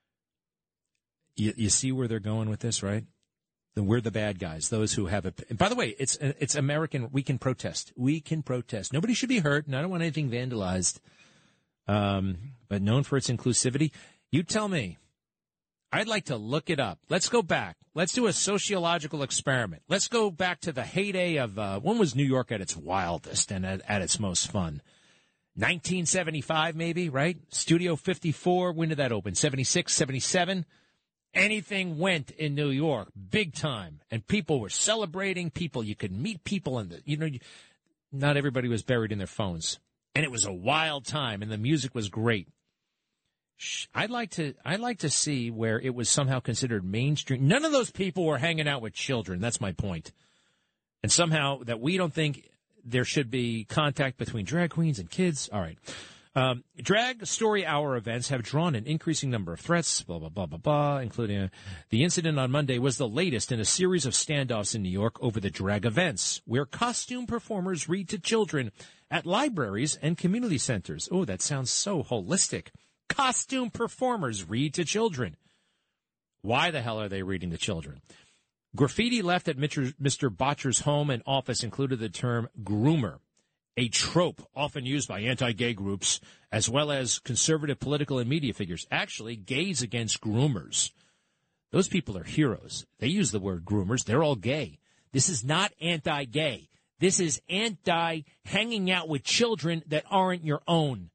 You see where they're going with this, right? We're the bad guys, those who have and by the way, it's American. We can protest. Nobody should be hurt, and I don't want anything vandalized. But known for its inclusivity. You tell me. I'd like to look it up. Let's go back. Let's do a sociological experiment. Let's go back to the heyday of when was New York at its wildest and at its most fun? 1975, maybe, right? Studio 54, when did that open? 76, 77? Anything went in New York, big time. And people were celebrating people. You could meet people, and not everybody was buried in their phones. And it was a wild time, and the music was great. I'd like to see where it was somehow considered mainstream. None of those people were hanging out with children. That's my point. And somehow that we don't think there should be contact between drag queens and kids. All right. Drag story hour events have drawn an increasing number of threats, blah, blah, blah, blah, blah, including the incident on Monday was the latest in a series of standoffs in New York over the drag events, where costume performers read to children at libraries and community centers. Oh, that sounds so holistic. Costume performers read to children. Why the hell are they reading to children? Graffiti left at Mr. Botcher's home and office included the term groomer, a trope often used by anti-gay groups as well as conservative political and media figures. Actually, gays against groomers. Those people are heroes. They use the word groomers. They're all gay. This is not anti-gay. This is anti-hanging out with children that aren't your own.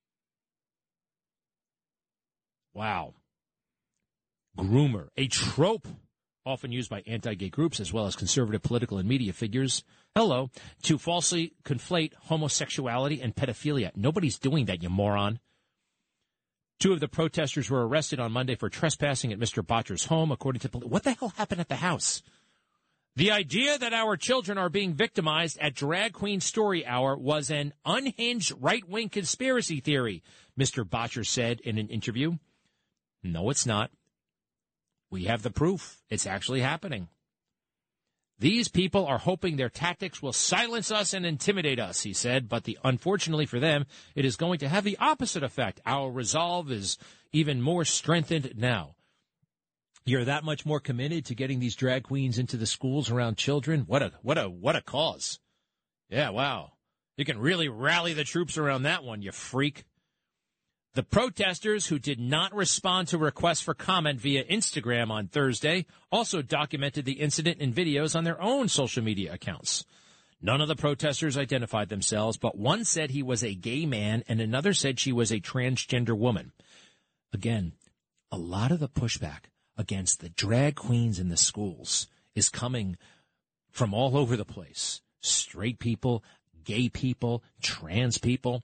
Wow. Groomer, a trope often used by anti-gay groups as well as conservative political and media figures. Hello. To falsely conflate homosexuality and pedophilia. Nobody's doing that, you moron. 2 of the protesters were arrested on Monday for trespassing at Mr. Botcher's home, according to police. What the hell happened at the house? The idea that our children are being victimized at Drag Queen Story Hour was an unhinged right-wing conspiracy theory, Mr. Bottcher said in an interview. No, it's not. We have the proof. It's actually happening. These people are hoping their tactics will silence us and intimidate us, he said, but unfortunately for them, it is going to have the opposite effect. Our resolve is even more strengthened now. You're that much more committed to getting these drag queens into the schools around children? What a cause. Yeah, wow. You can really rally the troops around that one, you freak. The protesters, who did not respond to requests for comment via Instagram on Thursday, also documented the incident in videos on their own social media accounts. None of the protesters identified themselves, but one said he was a gay man and another said she was a transgender woman. Again, a lot of the pushback against the drag queens in the schools is coming from all over the place. Straight people, gay people, trans people.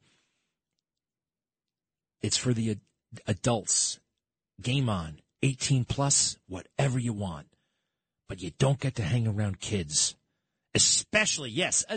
It's for the adults. Game on. 18 plus, whatever you want. But you don't get to hang around kids. Especially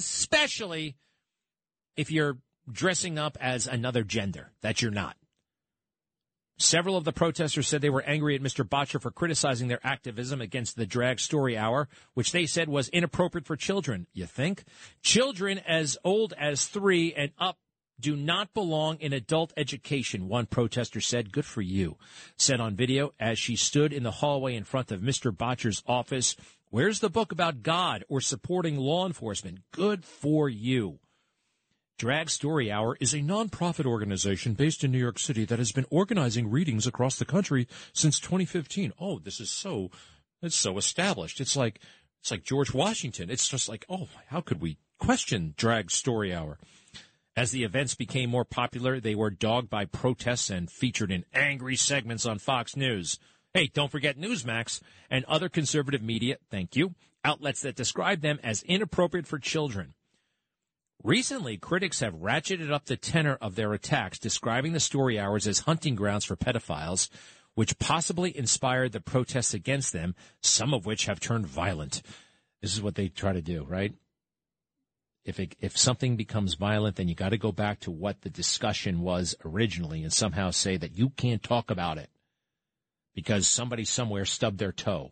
if you're dressing up as another gender that you're not. Several of the protesters said they were angry at Mr. Bottcher for criticizing their activism against the Drag Story Hour, which they said was inappropriate for children. You think? Children as old as 3 and up do not belong in adult education, one protester said. Good for you, said on video as she stood in the hallway in front of Mr. Bottcher's office. Where's the book about God or supporting law enforcement? Good for you. Drag Story Hour is a nonprofit organization based in New York City that has been organizing readings across the country since 2015. Oh, it's so established. It's like George Washington. It's just like, oh, how could we question Drag Story Hour? As the events became more popular, they were dogged by protests and featured in angry segments on Fox News. Hey, don't forget Newsmax and other conservative media, thank you, outlets that describe them as inappropriate for children. Recently, critics have ratcheted up the tenor of their attacks, describing the story hours as hunting grounds for pedophiles, which possibly inspired the protests against them, some of which have turned violent. This is what they try to do, right? If something becomes violent, then you got to go back to what the discussion was originally and somehow say that you can't talk about it because somebody somewhere stubbed their toe.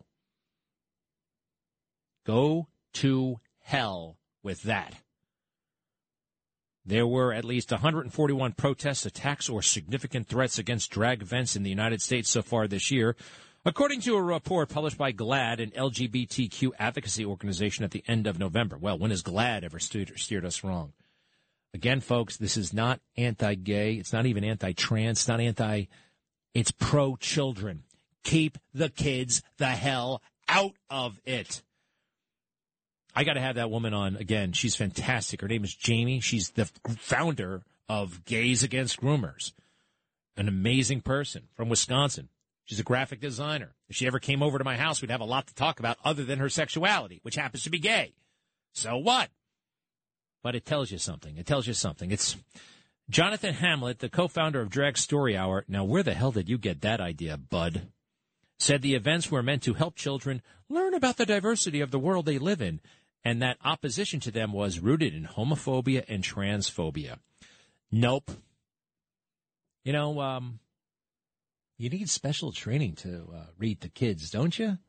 Go to hell with that. There were at least 141 protests, attacks, or significant threats against drag events in the United States so far this year, according to a report published by GLAAD, an LGBTQ advocacy organization, at the end of November. Well, when has GLAAD ever steered us wrong? Again, folks, this is not anti-gay. It's not even anti-trans. It's not it's pro-children. Keep the kids the hell out of it. I got to have that woman on again. She's fantastic. Her name is Jamie. She's the founder of Gays Against Groomers. An amazing person from Wisconsin. She's a graphic designer. If she ever came over to my house, we'd have a lot to talk about other than her sexuality, which happens to be gay. So what? But it tells you something. It's Jonathan Hamlet, the co-founder of Drag Story Hour. Now, where the hell did you get that idea, bud? Said the events were meant to help children learn about the diversity of the world they live in, and that opposition to them was rooted in homophobia and transphobia. Nope. You know, you need special training to read to kids, don't you?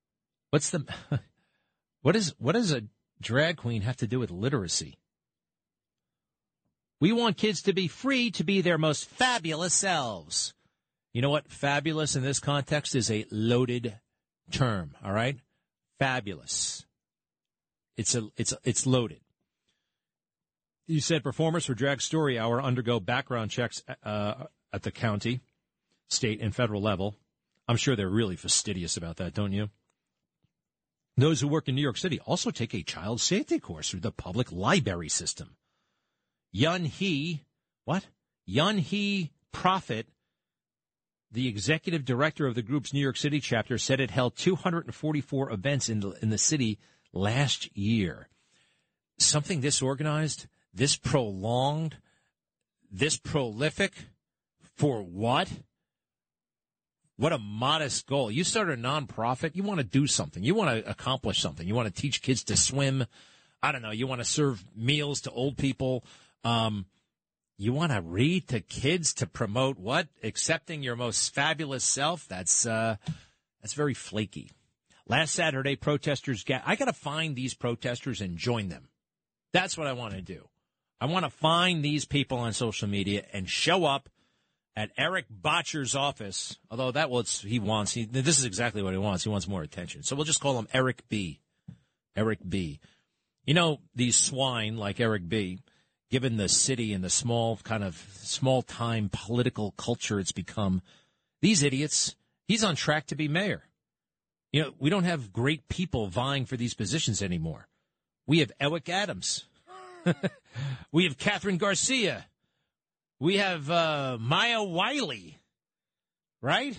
What does a drag queen have to do with literacy? We want kids to be free to be their most fabulous selves. You know what? Fabulous in this context is a loaded term, all right? Fabulous. It's loaded. You said performers for Drag Story Hour undergo background checks at the county, state, and federal level. I'm sure they're really fastidious about that, don't you? Those who work in New York City also take a child safety course through the public library system. Yun Hee Prophet, the executive director of the group's New York City chapter, said it held 244 events in the city last year. Something this organized, this prolonged, this prolific, for what? What a modest goal. You start a nonprofit, you want to do something. You want to accomplish something. You want to teach kids to swim. I don't know. You want to serve meals to old people. You want to read to kids to promote what? Accepting your most fabulous self? That's very flaky. Last Saturday, protesters I got to find these protesters and join them. That's what I want to do. I want to find these people on social media and show up at Eric Botcher's office, although this is exactly what he wants. He wants more attention. So we'll just call him Eric B. Eric B. You know, these swine like Eric B., given the city and the small-time political culture it's become, these idiots, he's on track to be mayor. You know, we don't have great people vying for these positions anymore. We have Eric Adams. We have Catherine Garcia. We have Maya Wiley, right?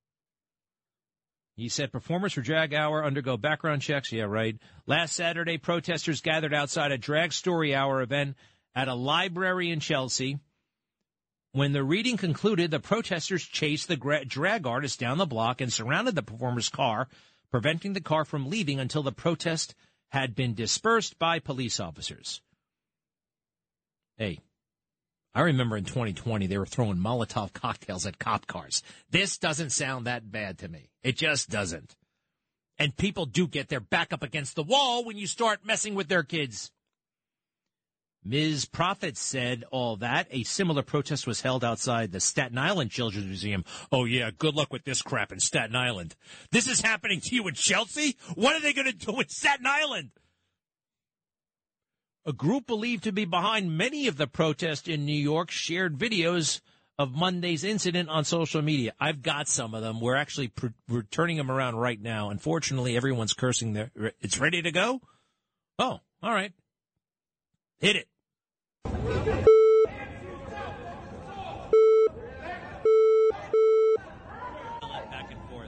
He said performers for Drag Hour undergo background checks. Yeah, right. Last Saturday, protesters gathered outside a Drag Story Hour event at a library in Chelsea. When the reading concluded, the protesters chased the drag artist down the block and surrounded the performer's car, preventing the car from leaving until the protest had been dispersed by police officers. Hey. I remember in 2020, they were throwing Molotov cocktails at cop cars. This doesn't sound that bad to me. It just doesn't. And people do get their back up against the wall when you start messing with their kids. Ms. Prophet said all that. A similar protest was held outside the Staten Island Children's Museum. Oh, yeah, good luck with this crap in Staten Island. This is happening to you in Chelsea? What are they going to do in Staten Island? A group believed to be behind many of the protests in New York shared videos of Monday's incident on social media. I've got some of them. We're actually we're turning them around right now. Unfortunately, everyone's cursing there. It's ready to go? Oh, all right. Hit it. Back and forth.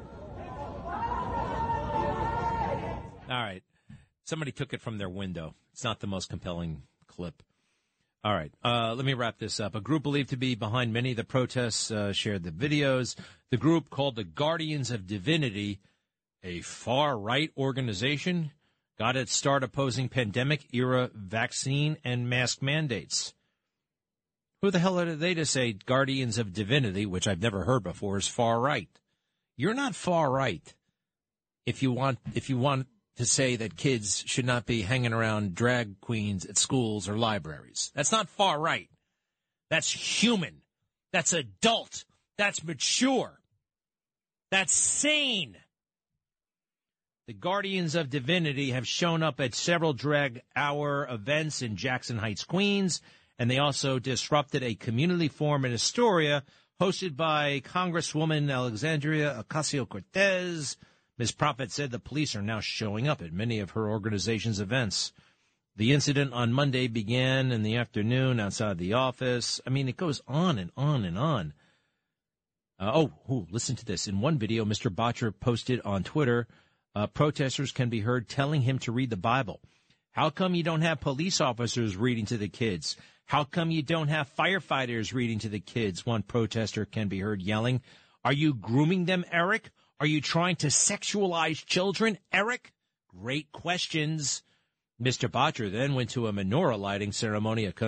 All right. Somebody took it from their window. It's not the most compelling clip. All right. Let me wrap this up. A group believed to be behind many of the protests shared the videos. The group, called the Guardians of Divinity, a far-right organization, got its start opposing pandemic-era vaccine and mask mandates. Who the hell are they to say Guardians of Divinity, which I've never heard before, is far-right? You're not far-right if you want to say that kids should not be hanging around drag queens at schools or libraries. That's not far right. That's human. That's adult. That's mature. That's sane. The Guardians of Divinity have shown up at several Drag Hour events in Jackson Heights, Queens, and they also disrupted a community forum in Astoria hosted by Congresswoman Alexandria Ocasio-Cortez. Ms. Prophet said the police are now showing up at many of her organization's events. The incident on Monday began in the afternoon outside the office. I mean, it goes on and on and on. Listen to this. In one video, Mr. Botcher posted on Twitter, protesters can be heard telling him to read the Bible. How come you don't have police officers reading to the kids? How come you don't have firefighters reading to the kids? One protester can be heard yelling. Are you grooming them, Eric? Are you trying to sexualize children, Eric? Great questions. Mr. Botcher then went to a menorah lighting ceremony at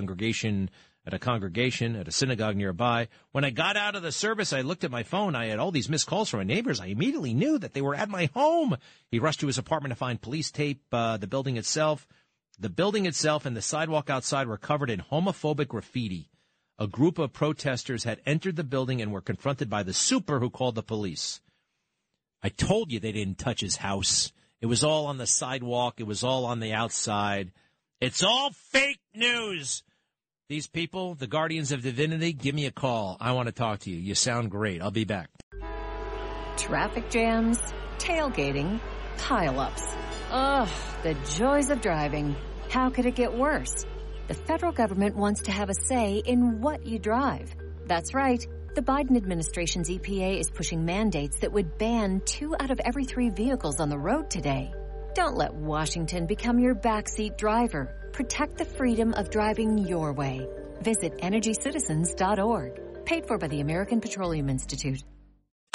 a synagogue nearby. When I got out of the service, I looked at my phone. I had all these missed calls from my neighbors. I immediately knew that they were at my home. He rushed to his apartment to find police tape. The building itself and the sidewalk outside were covered in homophobic graffiti. A group of protesters had entered the building and were confronted by the super who called the police. I told you they didn't touch his house. It was all on the sidewalk. It was all on the outside. It's all fake news. These people, the Guardians of Divinity, give me a call. I want to talk to you. You sound great. I'll be back. Traffic jams, tailgating, pile-ups. Ugh, the joys of driving. How could it get worse? The federal government wants to have a say in what you drive. That's right. The Biden administration's EPA is pushing mandates that would ban 2 out of every 3 vehicles on the road today. Don't let Washington become your backseat driver. Protect the freedom of driving your way. Visit EnergyCitizens.org. Paid for by the American Petroleum Institute.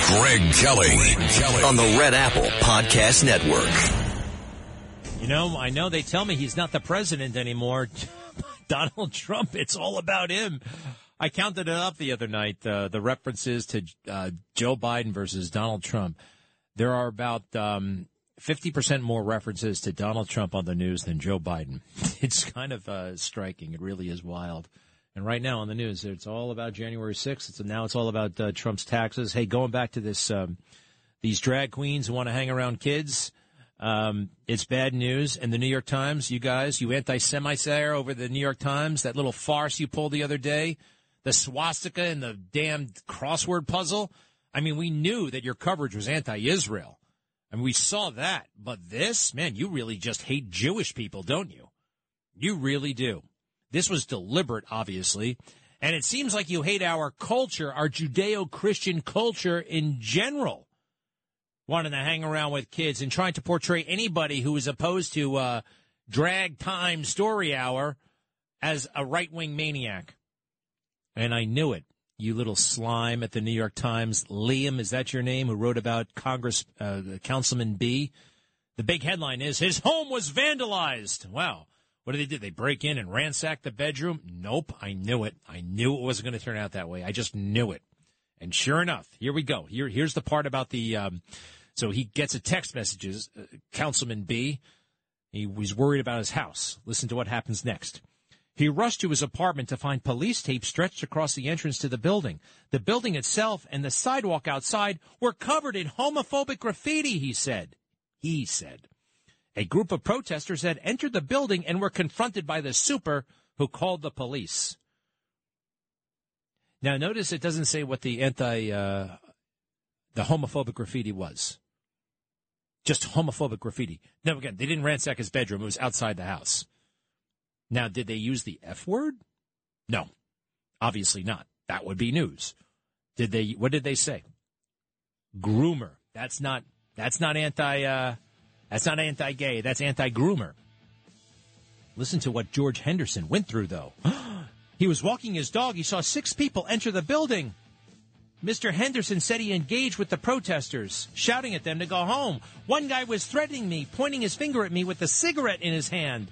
Greg Kelly on the Red Apple Podcast Network. You know, I know they tell me he's not the president anymore. Donald Trump, it's all about him. I counted it up the other night, the references to Joe Biden versus Donald Trump. There are about 50% more references to Donald Trump on the news than Joe Biden. It's kind of striking. It really is wild. And right now on the news, it's all about January 6th. Now it's all about Trump's taxes. Hey, going back to this, these drag queens who want to hang around kids, it's bad news. And the New York Times, you guys, you anti-Semites there over the New York Times, that little farce you pulled the other day, the swastika and the damn crossword puzzle. I mean, we knew that your coverage was anti-Israel. I mean, we saw that. But this, man, you really just hate Jewish people, don't you? You really do. This was deliberate, obviously. And it seems like you hate our culture, our Judeo-Christian culture in general, wanting to hang around with kids and trying to portray anybody who is opposed to drag time story hour as a right-wing maniac. And I knew it. You little slime at the New York Times. Liam, is that your name, who wrote about Councilman B? The big headline is, his home was vandalized. Wow. What did they do? They break in and ransack the bedroom? Nope. I knew it. I knew it wasn't going to turn out that way. I just knew it. And sure enough, here we go. Here's the part about the so he gets a text messages, Councilman B. He was worried about his house. Listen to what happens next. He rushed to his apartment to find police tape stretched across the entrance to the building. The building itself and the sidewalk outside were covered in homophobic graffiti, he said. He said. A group of protesters had entered the building and were confronted by the super, who called the police. Now, notice it doesn't say what the the homophobic graffiti was. Just homophobic graffiti. No, again, they didn't ransack his bedroom. It was outside the house. Now, did they use the F word? No, obviously not. That would be news. Did they? What did they say? Groomer. That's not anti-gay. That's anti-groomer. Listen to what George Henderson went through, though. He was walking his dog. He saw 6 people enter the building. Mr. Henderson said he engaged with the protesters, shouting at them to go home. One guy was threatening me, pointing his finger at me with a cigarette in his hand.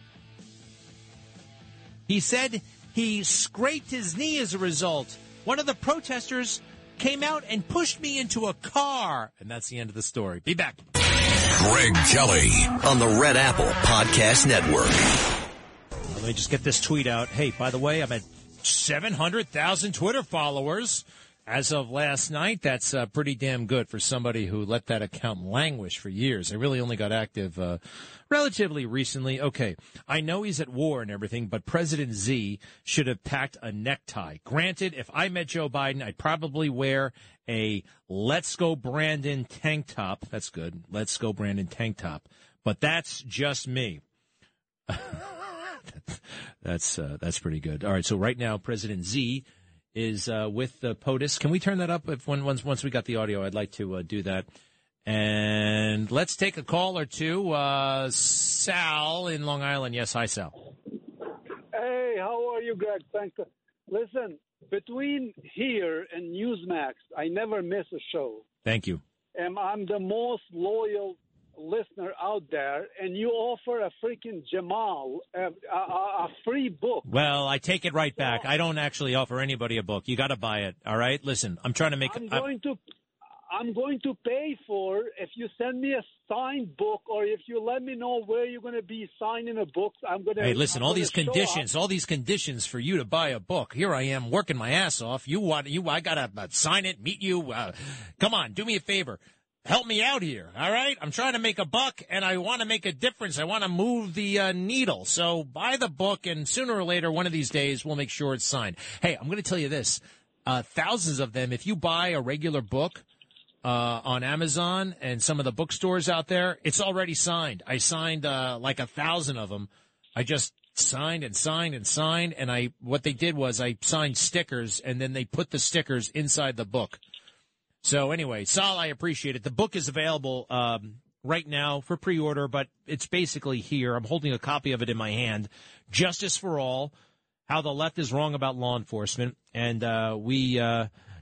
He said he scraped his knee as a result. One of the protesters came out and pushed me into a car. And that's the end of the story. Be back. Greg Kelly on the Red Apple Podcast Network. Let me just get this tweet out. Hey, by the way, I'm at 700,000 Twitter followers as of last night. That's pretty damn good for somebody who let that account languish for years. I really only got active relatively recently. Okay, I know he's at war and everything, but President Z should have packed a necktie. Granted, if I met Joe Biden, I'd probably wear a Let's Go Brandon tank top. That's good. Let's Go Brandon tank top. But that's just me. That's pretty good. All right, so right now, President Z is with POTUS. Can we turn that up? Once we got the audio, I'd like to do that. And let's take a call or two. Sal in Long Island. Yes, hi, Sal. Hey, how are you, Greg? Thanks. Listen, between here and Newsmax, I never miss a show. Thank you. And I'm the most loyal listener out there, and you offer a freaking Jamal a free book. Well, I take it right back. I don't actually offer anybody a book. You got to buy it. All right. Listen, I'm trying to make. I'm going to pay for if you send me a signed book, or if you let me know where you're going to be signing a book. I'm going to. Hey, listen, all these conditions for you to buy a book. Here I am working my ass off. I got to sign it, meet you. Come on, do me a favor. Help me out here, all right? I'm trying to make a buck, and I want to make a difference. I want to move the needle. So buy the book, and sooner or later, one of these days, we'll make sure it's signed. Hey, I'm going to tell you this. Thousands of them, if you buy a regular book on Amazon and some of the bookstores out there, it's already signed. I signed like 1,000 of them. I just signed and signed and signed, and what they did was I signed stickers, and then they put the stickers inside the book. So anyway, Sal, I appreciate it. The book is available right now for pre-order, but it's basically here. I'm holding a copy of it in my hand. Justice for All, How the Left is Wrong About Law Enforcement. And we got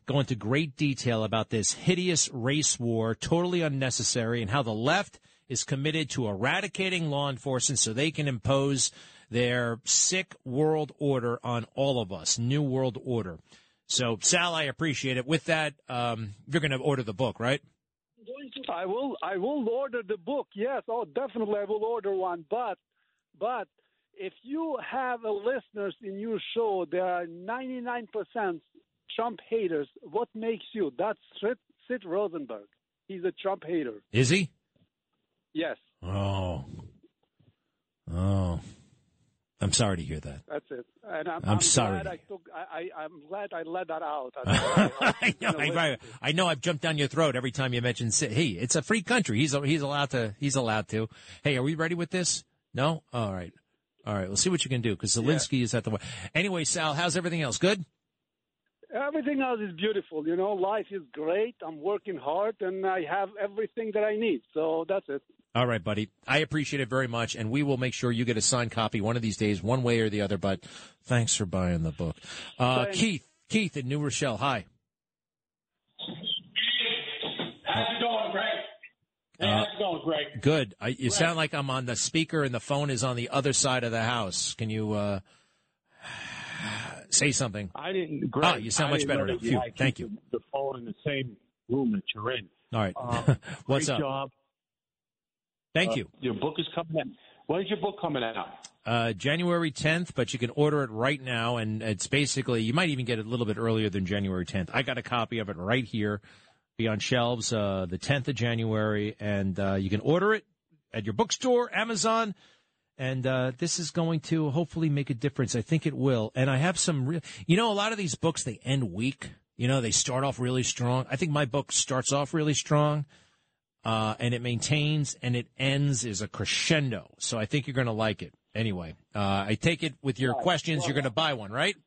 go into great detail about this hideous race war, totally unnecessary, and how the left is committed to eradicating law enforcement so they can impose their sick world order on all of us, new world order. So, Sal, I appreciate it. With that, you're going to order the book, right? I will order the book. Yes, definitely I will order one. But if you have listeners in your show, there are 99% Trump haters. What makes you? That's Sid Rosenberg. He's a Trump hater. Is he? Yes. Oh. I'm sorry to hear that. That's it. And I'm sorry. I'm glad I let that out. I know. I've jumped down your throat every time you mention. Hey, it's a free country. He's allowed to. He's allowed to. Hey, are we ready with this? No. All right. We'll see what you can do because Zelensky is at the. Anyway, Sal, how's everything else? Good. Everything else is beautiful. You know, life is great. I'm working hard, and I have everything that I need. So that's it. All right, buddy. I appreciate it very much, and we will make sure you get a signed copy one of these days, one way or the other. But thanks for buying the book. Keith in New Rochelle. Hi. How's it going, Greg? How's it going, Greg? Good. You sound like I'm on the speaker, and the phone is on the other side of the house. Can you say something? I didn't. Greg, you sound much better now. Phew, thank you. The phone in the same room that you're in. All right. What's up? Great job. Thank you. Your book is coming out. When is your book coming out? January 10th, but you can order it right now, and it's basically, you might even get it a little bit earlier than January 10th. I got a copy of it right here. Be on shelves the 10th of January, and you can order it at your bookstore, Amazon, and this is going to hopefully make a difference. I think it will. And I have some a lot of these books, they end weak. They start off really strong. I think my book starts off really strong. And it maintains and it ends is a crescendo. So I think you're going to like it. Anyway, I take it with your questions, you're going to buy one, right?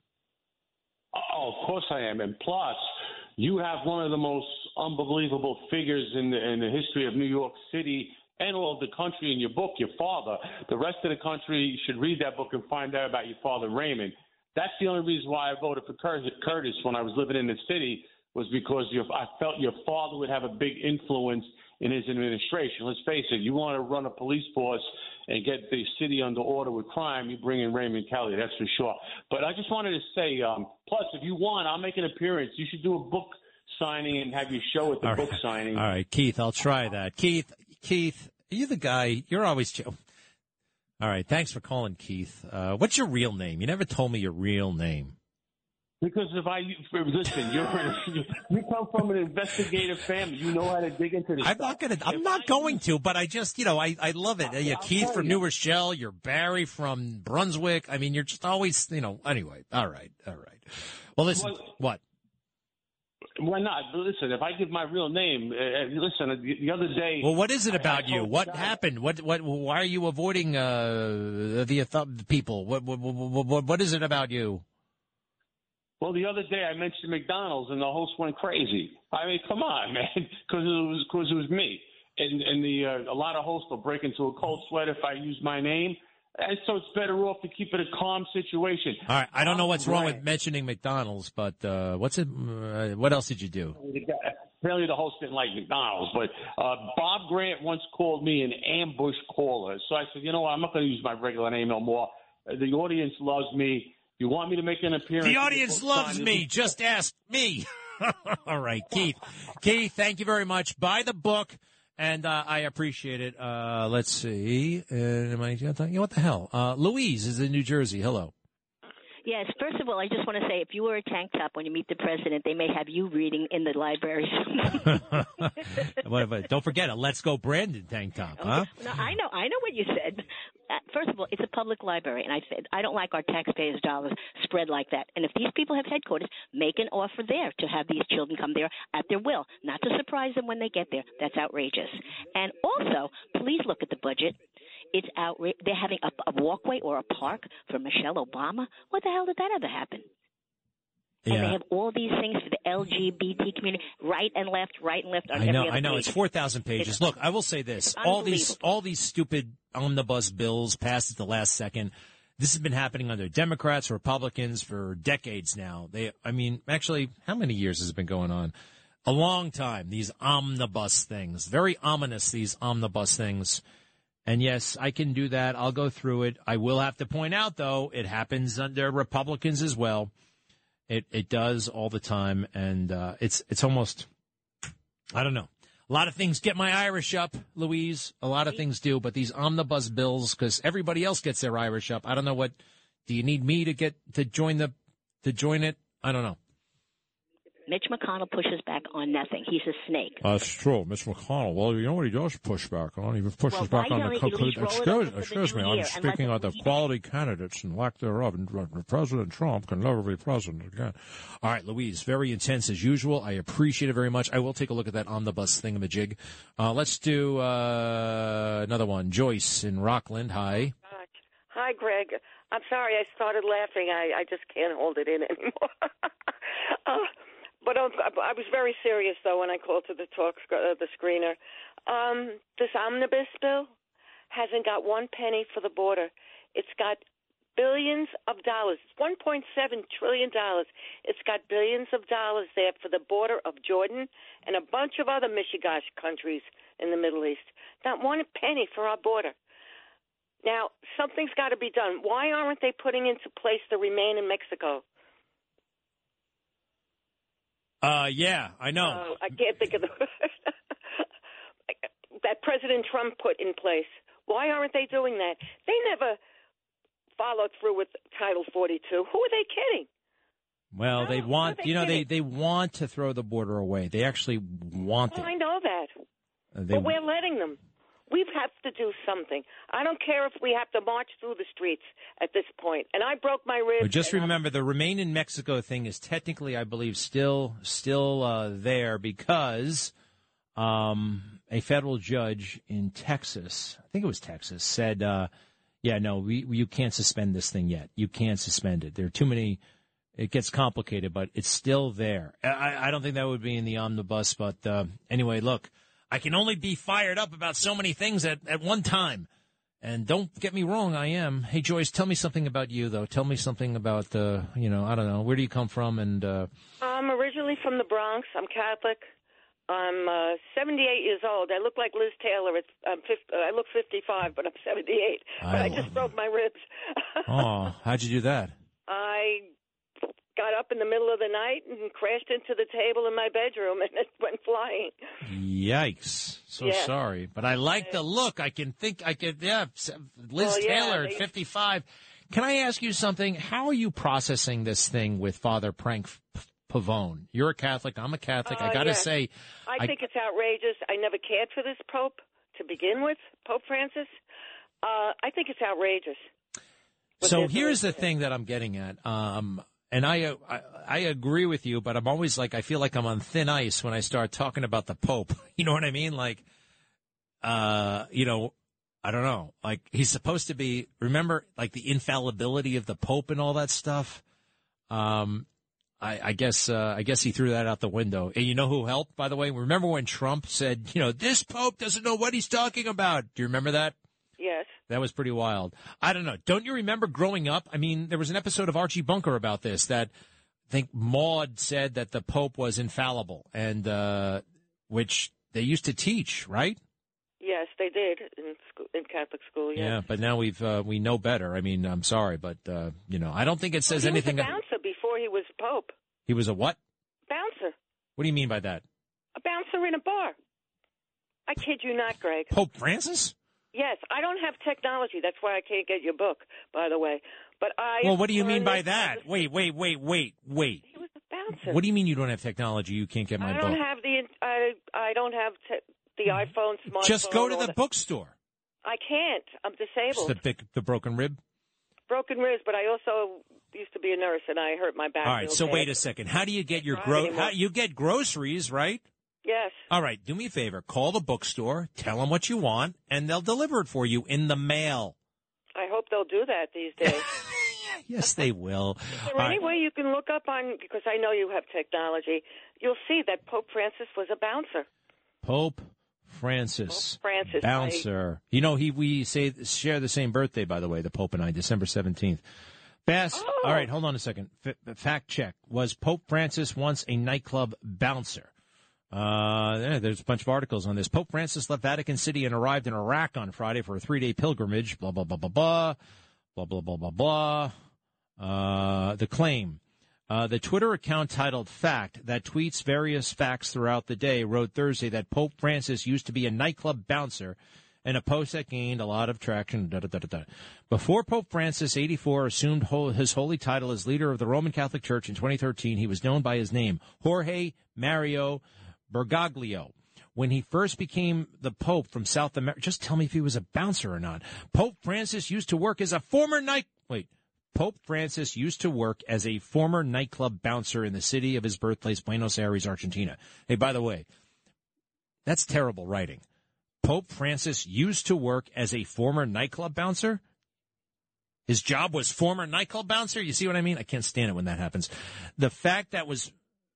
Oh, of course I am. And plus, you have one of the most unbelievable figures in the history of New York City and all of the country in your book, your father. The rest of the country should read that book and find out about your father, Raymond. That's the only reason why I voted for Curtis when I was living in the city, was because I felt your father would have a big influence in his administration. Let's face it, you want to run a police force and get the city under order with crime, you bring in Raymond Kelly, that's for sure. But I just wanted to say, plus, if you want, I'll make an appearance. You should do a book signing and have your show at the book signing. All right, Keith, I'll try that. Keith, you're the guy. You're always All right, thanks for calling, Keith. What's your real name? You never told me your real name. Because listen, you come from an investigative family. You know how to dig into this. I'm not going to, but I just, I love it. You're Keith from New Rochelle. You're Barry from Brunswick. I mean, you're just always, anyway. All right. Well, listen, what? Why not? Listen, if I give my real name, the other day. Well, what is it about you? What happened? Why are you avoiding the people? What is it about you? Well, the other day I mentioned McDonald's and the host went crazy. I mean, come on, man, because it was me. And a lot of hosts will break into a cold sweat if I use my name. And so it's better off to keep it a calm situation. All right. I don't know what's wrong with mentioning McDonald's, but what else did you do? Apparently the host didn't like McDonald's, but Bob Grant once called me an ambush caller. So I said, you know what, I'm not going to use my regular name no more. The audience loves me. You want me to make an appearance? The audience loves me. Just ask me. All right, Keith. Keith, thank you very much. Buy the book, and I appreciate it. Let's see. What the hell? Louise is in New Jersey. Hello. Yes. First of all, I just want to say, if you wear a tank top when you meet the president, they may have you reading in the library. Don't forget a Let's Go Brandon tank top, huh? No, I know what you said. First of all, it's a public library, and I said I don't like our taxpayers' dollars spread like that. And if these people have headquarters, make an offer there to have these children come there at their will, not to surprise them when they get there. That's outrageous. And also, please look at the budget. It's outrageous. They're having a walkway or a park for Michelle Obama. What the hell did that ever happen? Yeah. And they have all these things for the LGBT community, right and left. On I know. It's 4,000 pages. Look, I will say this: all these stupid omnibus bills passed at the last second. This has been happening under Democrats, Republicans for decades now. Actually, how many years has it been going on? A long time, these omnibus things. Very ominous, these omnibus things. And yes, I can do that. I'll go through it. I will have to point out, though, it happens under Republicans as well. It does all the time, and it's almost, I don't know. A lot of things get my Irish up, Louise. A lot of things do, but these omnibus bills, because everybody else gets their Irish up. I don't know what. Do you need me to join it? I don't know. Mitch McConnell pushes back on nothing. He's a snake. That's true, Mitch McConnell. Well, you know what he does push back on? He pushes back on the. Excuse me, I'm speaking of the quality candidates and lack thereof. And President Trump can never be president again. All right, Louise, very intense as usual. I appreciate it very much. I will take a look at that omnibus thingamajig. Let's do another one. Joyce in Rockland. Hi. Hi, Greg. I'm sorry I started laughing. I just can't hold it in anymore. But I was very serious, though, when I called to the screener. This omnibus bill hasn't got one penny for the border. It's got billions of dollars. It's $1.7 trillion. It's got billions of dollars there for the border of Jordan and a bunch of other Mishigash countries in the Middle East. Not one penny for our border. Now, something's got to be done. Why aren't they putting into place the Remain in Mexico? Yeah, I know. I can't think of the that President Trump put in place. Why aren't they doing that? They never followed through with Title 42. Who are they kidding? Well, they want, they want to throw the border away. They actually want it. I know that. But we're letting them. We have to do something. I don't care if we have to march through the streets at this point. And I broke my ribs. Well, just remember, the Remain in Mexico thing is technically, I believe, still there because a federal judge in Texas, I think it was Texas, said, you can't suspend this thing yet. You can't suspend it. There are too many. It gets complicated, but it's still there. I don't think that would be in the omnibus. But anyway, look. I can only be fired up about so many things at one time. And don't get me wrong, I am. Hey, Joyce, tell me something about you, though. Tell me something about, I don't know. Where do you come from? And I'm originally from the Bronx. I'm Catholic. I'm 78 years old. I look like Liz Taylor. I look 55, but I'm 78. But I just broke my ribs. Oh, how'd you do that? I got up in the middle of the night and crashed into the table in my bedroom, and it went flying. Yikes. Sorry. But I like the look. Liz Taylor at 55. Can I ask you something? How are you processing this thing with Father Frank Pavone? You're a Catholic. I'm a Catholic. I got to say. I think it's outrageous. I never cared for this Pope to begin with, Pope Francis. I think it's outrageous. So here's the thing that I'm getting at. And I agree with you, but I'm always I feel like I'm on thin ice when I start talking about the Pope. You know what I mean? I don't know. He's supposed to be, remember, the infallibility of the Pope and all that stuff? I guess he threw that out the window. And you know who helped, by the way? Remember when Trump said, this Pope doesn't know what he's talking about? Do you remember that? Yes. That was pretty wild. I don't know. Don't you remember growing up? I mean, there was an episode of Archie Bunker about this that I think Maude said that the Pope was infallible, and which they used to teach, right? Yes, they did in Catholic school. Yes. Yeah, but now we know better. I mean, I'm sorry, but I don't think it says anything. He was a bouncer before he was Pope. He was a what? Bouncer. What do you mean by that? A bouncer in a bar. I kid you not, Greg. Pope Francis? Yes, I don't have technology. That's why I can't get your book, by the way. But Well, what do you mean by that? Wait. He was a bouncer. What do you mean you don't have technology? You can't get my book? I don't have the iPhone, smartphone. Just go to the bookstore. I can't. I'm disabled. The broken rib? Broken ribs, but I also used to be a nurse, and I hurt my back. All right, so wait a second. How do you get your you get groceries, right? Yes. All right, do me a favor. Call the bookstore, tell them what you want, and they'll deliver it for you in the mail. I hope they'll do that these days. Yes, they will. Is there any way you can look up on, because I know you have technology, you'll see that Pope Francis was a bouncer. Pope Francis. Pope Francis. Bouncer. We share the same birthday, by the way, the Pope and I, December 17th. Fast. Oh. All right, hold on a second. Fact check. Was Pope Francis once a nightclub bouncer? There's a bunch of articles on this. Pope Francis left Vatican City and arrived in Iraq on Friday for a 3-day pilgrimage. Blah, blah, blah, blah, blah. Blah, blah, blah, blah, blah. The claim. The Twitter account titled Fact, that tweets various facts throughout the day, wrote Thursday that Pope Francis used to be a nightclub bouncer in a post that gained a lot of traction. Before Pope Francis, 84, assumed his holy title as leader of the Roman Catholic Church in 2013, he was known by his name, Jorge Mario Bergoglio. When he first became the Pope from South America, just tell me if he was a bouncer or not. Pope Francis used to work as a former Pope Francis used to work as a former nightclub bouncer in the city of his birthplace, Buenos Aires, Argentina. Hey, by the way, that's terrible writing. Pope Francis used to work as a former nightclub bouncer? His job was former nightclub bouncer? You see what I mean? I can't stand it when that happens. The fact that was...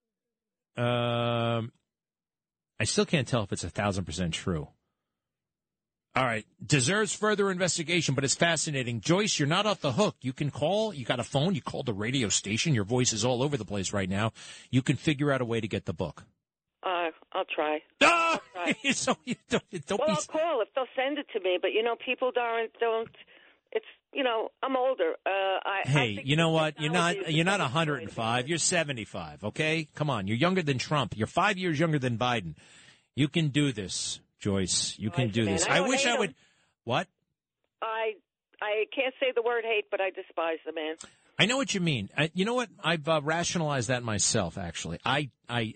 I still can't tell if it's 1,000% true. All right. Deserves further investigation, but it's fascinating. Joyce, you're not off the hook. You can call. You got a phone. You called the radio station. Your voice is all over the place right now. You can figure out a way to get the book. I'll try. I'll call if they'll send it to me. But, people don't. It's, I'm older. Hey, you know what? You're not 105. You're 75, okay? Come on. You're younger than Trump. You're 5 years younger than Biden. You can do this, Joyce. You can do this. I wish I would. What? I can't say the word hate, but I despise the man. I know what you mean. You know what? I've rationalized that myself, actually. I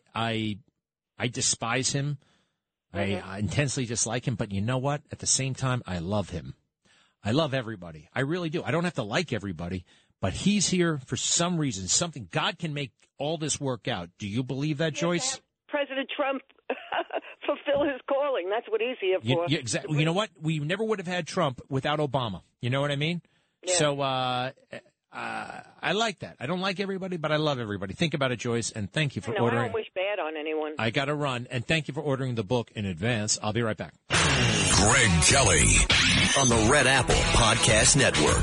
despise him. I intensely dislike him. But you know what? At the same time, I love him. I love everybody. I really do. I don't have to like everybody, but he's here for some reason, something. God can make all this work out. Do you believe that, Joyce? President Trump fulfill his calling. That's what he's here for. Exactly. You know what? We never would have had Trump without Obama. You know what I mean? Yeah. So I like that. I don't like everybody, but I love everybody. Think about it, Joyce, and thank you for ordering. I don't wish bad on anyone. I got to run, and thank you for ordering the book in advance. I'll be right back. Greg Kelly on the Red Apple Podcast Network.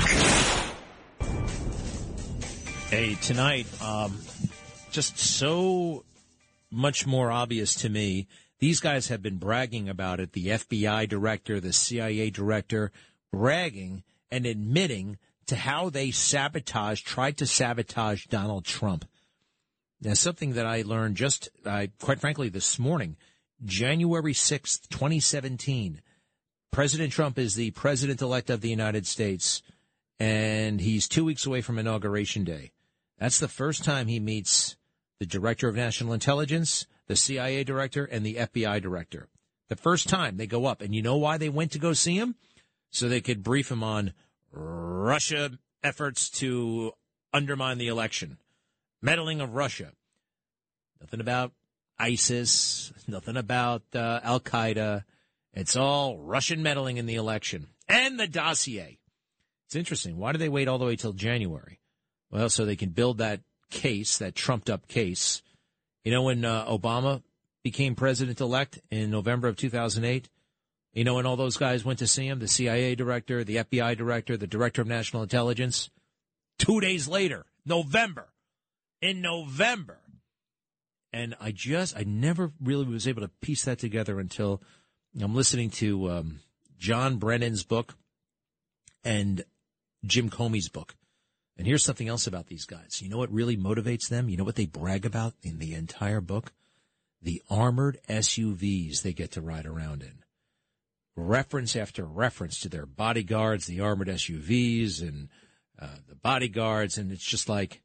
Hey, tonight, just so much more obvious to me. These guys have been bragging about it. The FBI director, the CIA director, bragging and admitting to how they tried to sabotage Donald Trump. Now, something that I learned quite frankly, this morning, January 6th, 2017. President Trump is the president-elect of the United States, and he's 2 weeks away from Inauguration Day. That's the first time he meets the Director of National Intelligence, the CIA Director, and the FBI Director. The first time they go up. And you know why they went to go see him? So they could brief him on Russia efforts to undermine the election. Meddling of Russia. Nothing about ISIS, nothing about Al-Qaeda. It's all Russian meddling in the election. And the dossier. It's interesting. Why do they wait all the way till January? Well, so they can build that case, that trumped-up case. You know, when Obama became president-elect in November of 2008, you know, when all those guys went to see him, the CIA director, the FBI director, the director of national intelligence, 2 days later, in November. And I never really was able to piece that together until I'm listening to John Brennan's book and Jim Comey's book. And here's something else about these guys. You know what really motivates them? You know what they brag about in the entire book? The armored SUVs they get to ride around in. Reference after reference to their bodyguards, the armored SUVs and the bodyguards. And it's just like,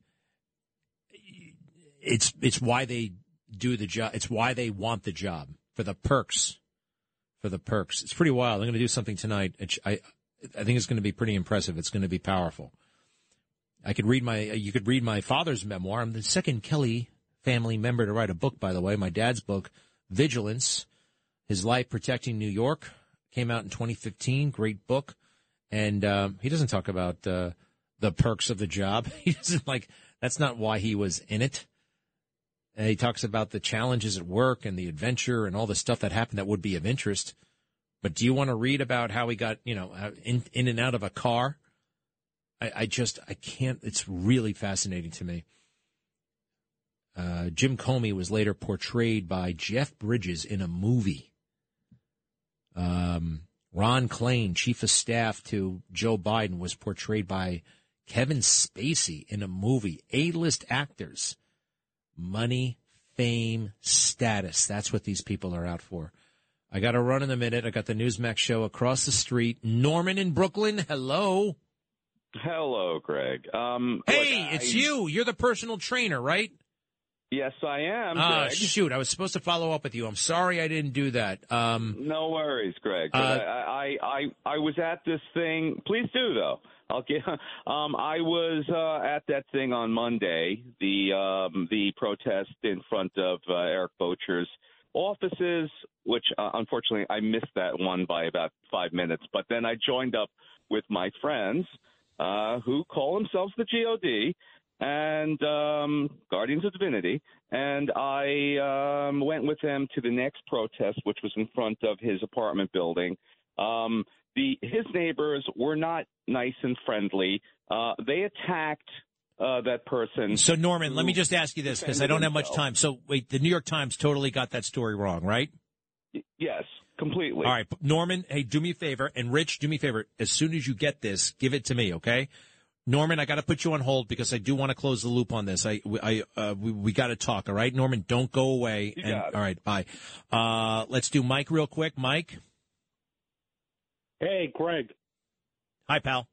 it's why they do the job. It's why they want the job, for the perks. It's pretty wild. I'm going to do something tonight. I think it's going to be pretty impressive. It's going to be powerful. You could read my father's memoir. I'm the second Kelly family member to write a book, by the way. My dad's book, Vigilance, His Life Protecting New York, came out in 2015. Great book. And he doesn't talk about the perks of the job. He doesn't that's not why he was in it. And he talks about the challenges at work and the adventure and all the stuff that happened that would be of interest. But do you want to read about how he got, in and out of a car? I can't. It's really fascinating to me. Jim Comey was later portrayed by Jeff Bridges in a movie. Ron Klain, chief of staff to Joe Biden, was portrayed by Kevin Spacey in a movie. A-list actors. Money, fame, status. That's what these people are out for. I got to run in a minute. I got the Newsmax show across the street. Norman in Brooklyn. Hello. Hello, Greg. Hey, it's you. You're the personal trainer, right? Yes, I am, Greg. Shoot, I was supposed to follow up with you. I'm sorry I didn't do that. No worries, Greg. I was at this thing. Please do, though. I was at that thing on Monday, the protest in front of Eric Bocher's offices, which unfortunately I missed that one by about 5 minutes. But then I joined up with my friends who call themselves the GOD and Guardians of Divinity, and I went with them to the next protest, which was in front of his apartment building. His neighbors were not nice and friendly. They attacked that person. So, Norman, let me just ask you this, because I don't have much time. So, wait, the New York Times totally got that story wrong, right? Yes, completely. All right, Norman, hey, do me a favor, and Rich, do me a favor. As soon as you get this, give it to me, okay? Norman, I got to put you on hold because I do want to close the loop on this. We got to talk, all right? Norman, don't go away. All right, bye. Let's do Mike real quick. Mike? Hey, Greg. Hi, pal.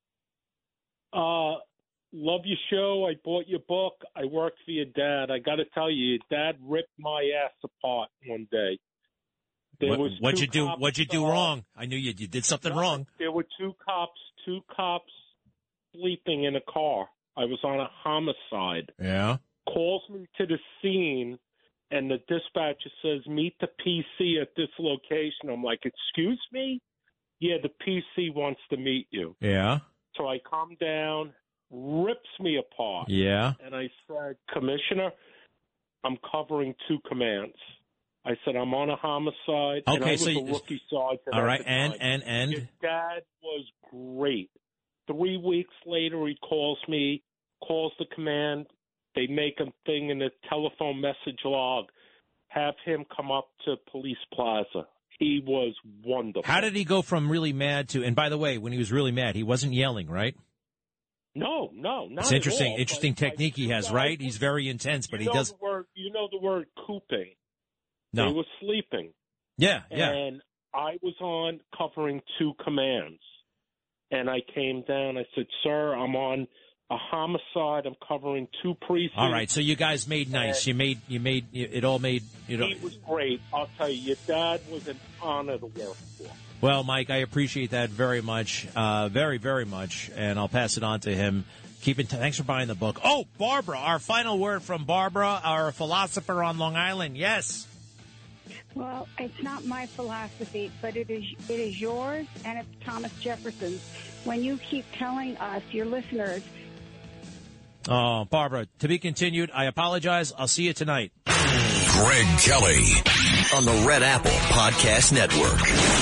Love your show. I bought your book. I worked for your dad. I got to tell you, your dad ripped my ass apart one day. What'd you do wrong? I knew you did something wrong. There were two cops sleeping in a car. I was on a homicide. Yeah. Calls me to the scene, and the dispatcher says, meet the PC at this location. I'm like, excuse me? Yeah, the PC wants to meet you. Yeah. So I come down, rips me apart. Yeah. And I said, Commissioner, I'm covering two commands. I said, I'm on a homicide. Okay, and I was so a rookie sergeant. All right, at the time. and Your dad was great. 3 weeks later, he calls me, calls the command. They make a thing in the telephone message log. Have him come up to Police Plaza. He was wonderful. How did he go from really mad to? And by the way, when he was really mad, he wasn't yelling, right? No, not it's interesting. at all. Interesting technique he has, right? He's very intense, but he does. You know the word cooping. No. They were sleeping. Yeah. And I was on covering two commands. And I came down. I said, sir, I'm on a homicide. I'm covering two precincts. All right. So you guys made nice. You made it all made. He was great. I'll tell you, your dad was an honor to work for. Well, Mike, I appreciate that very much, very, very much, and I'll pass it on to him. Thanks for buying the book. Oh, Barbara, our final word from Barbara, our philosopher on Long Island. Yes. Well, it's not my philosophy, but it is yours, and it's Thomas Jefferson's. When you keep telling us, your listeners. Oh, Barbara, to be continued. I apologize. I'll see you tonight. Greg Kelly on the Red Apple Podcast Network.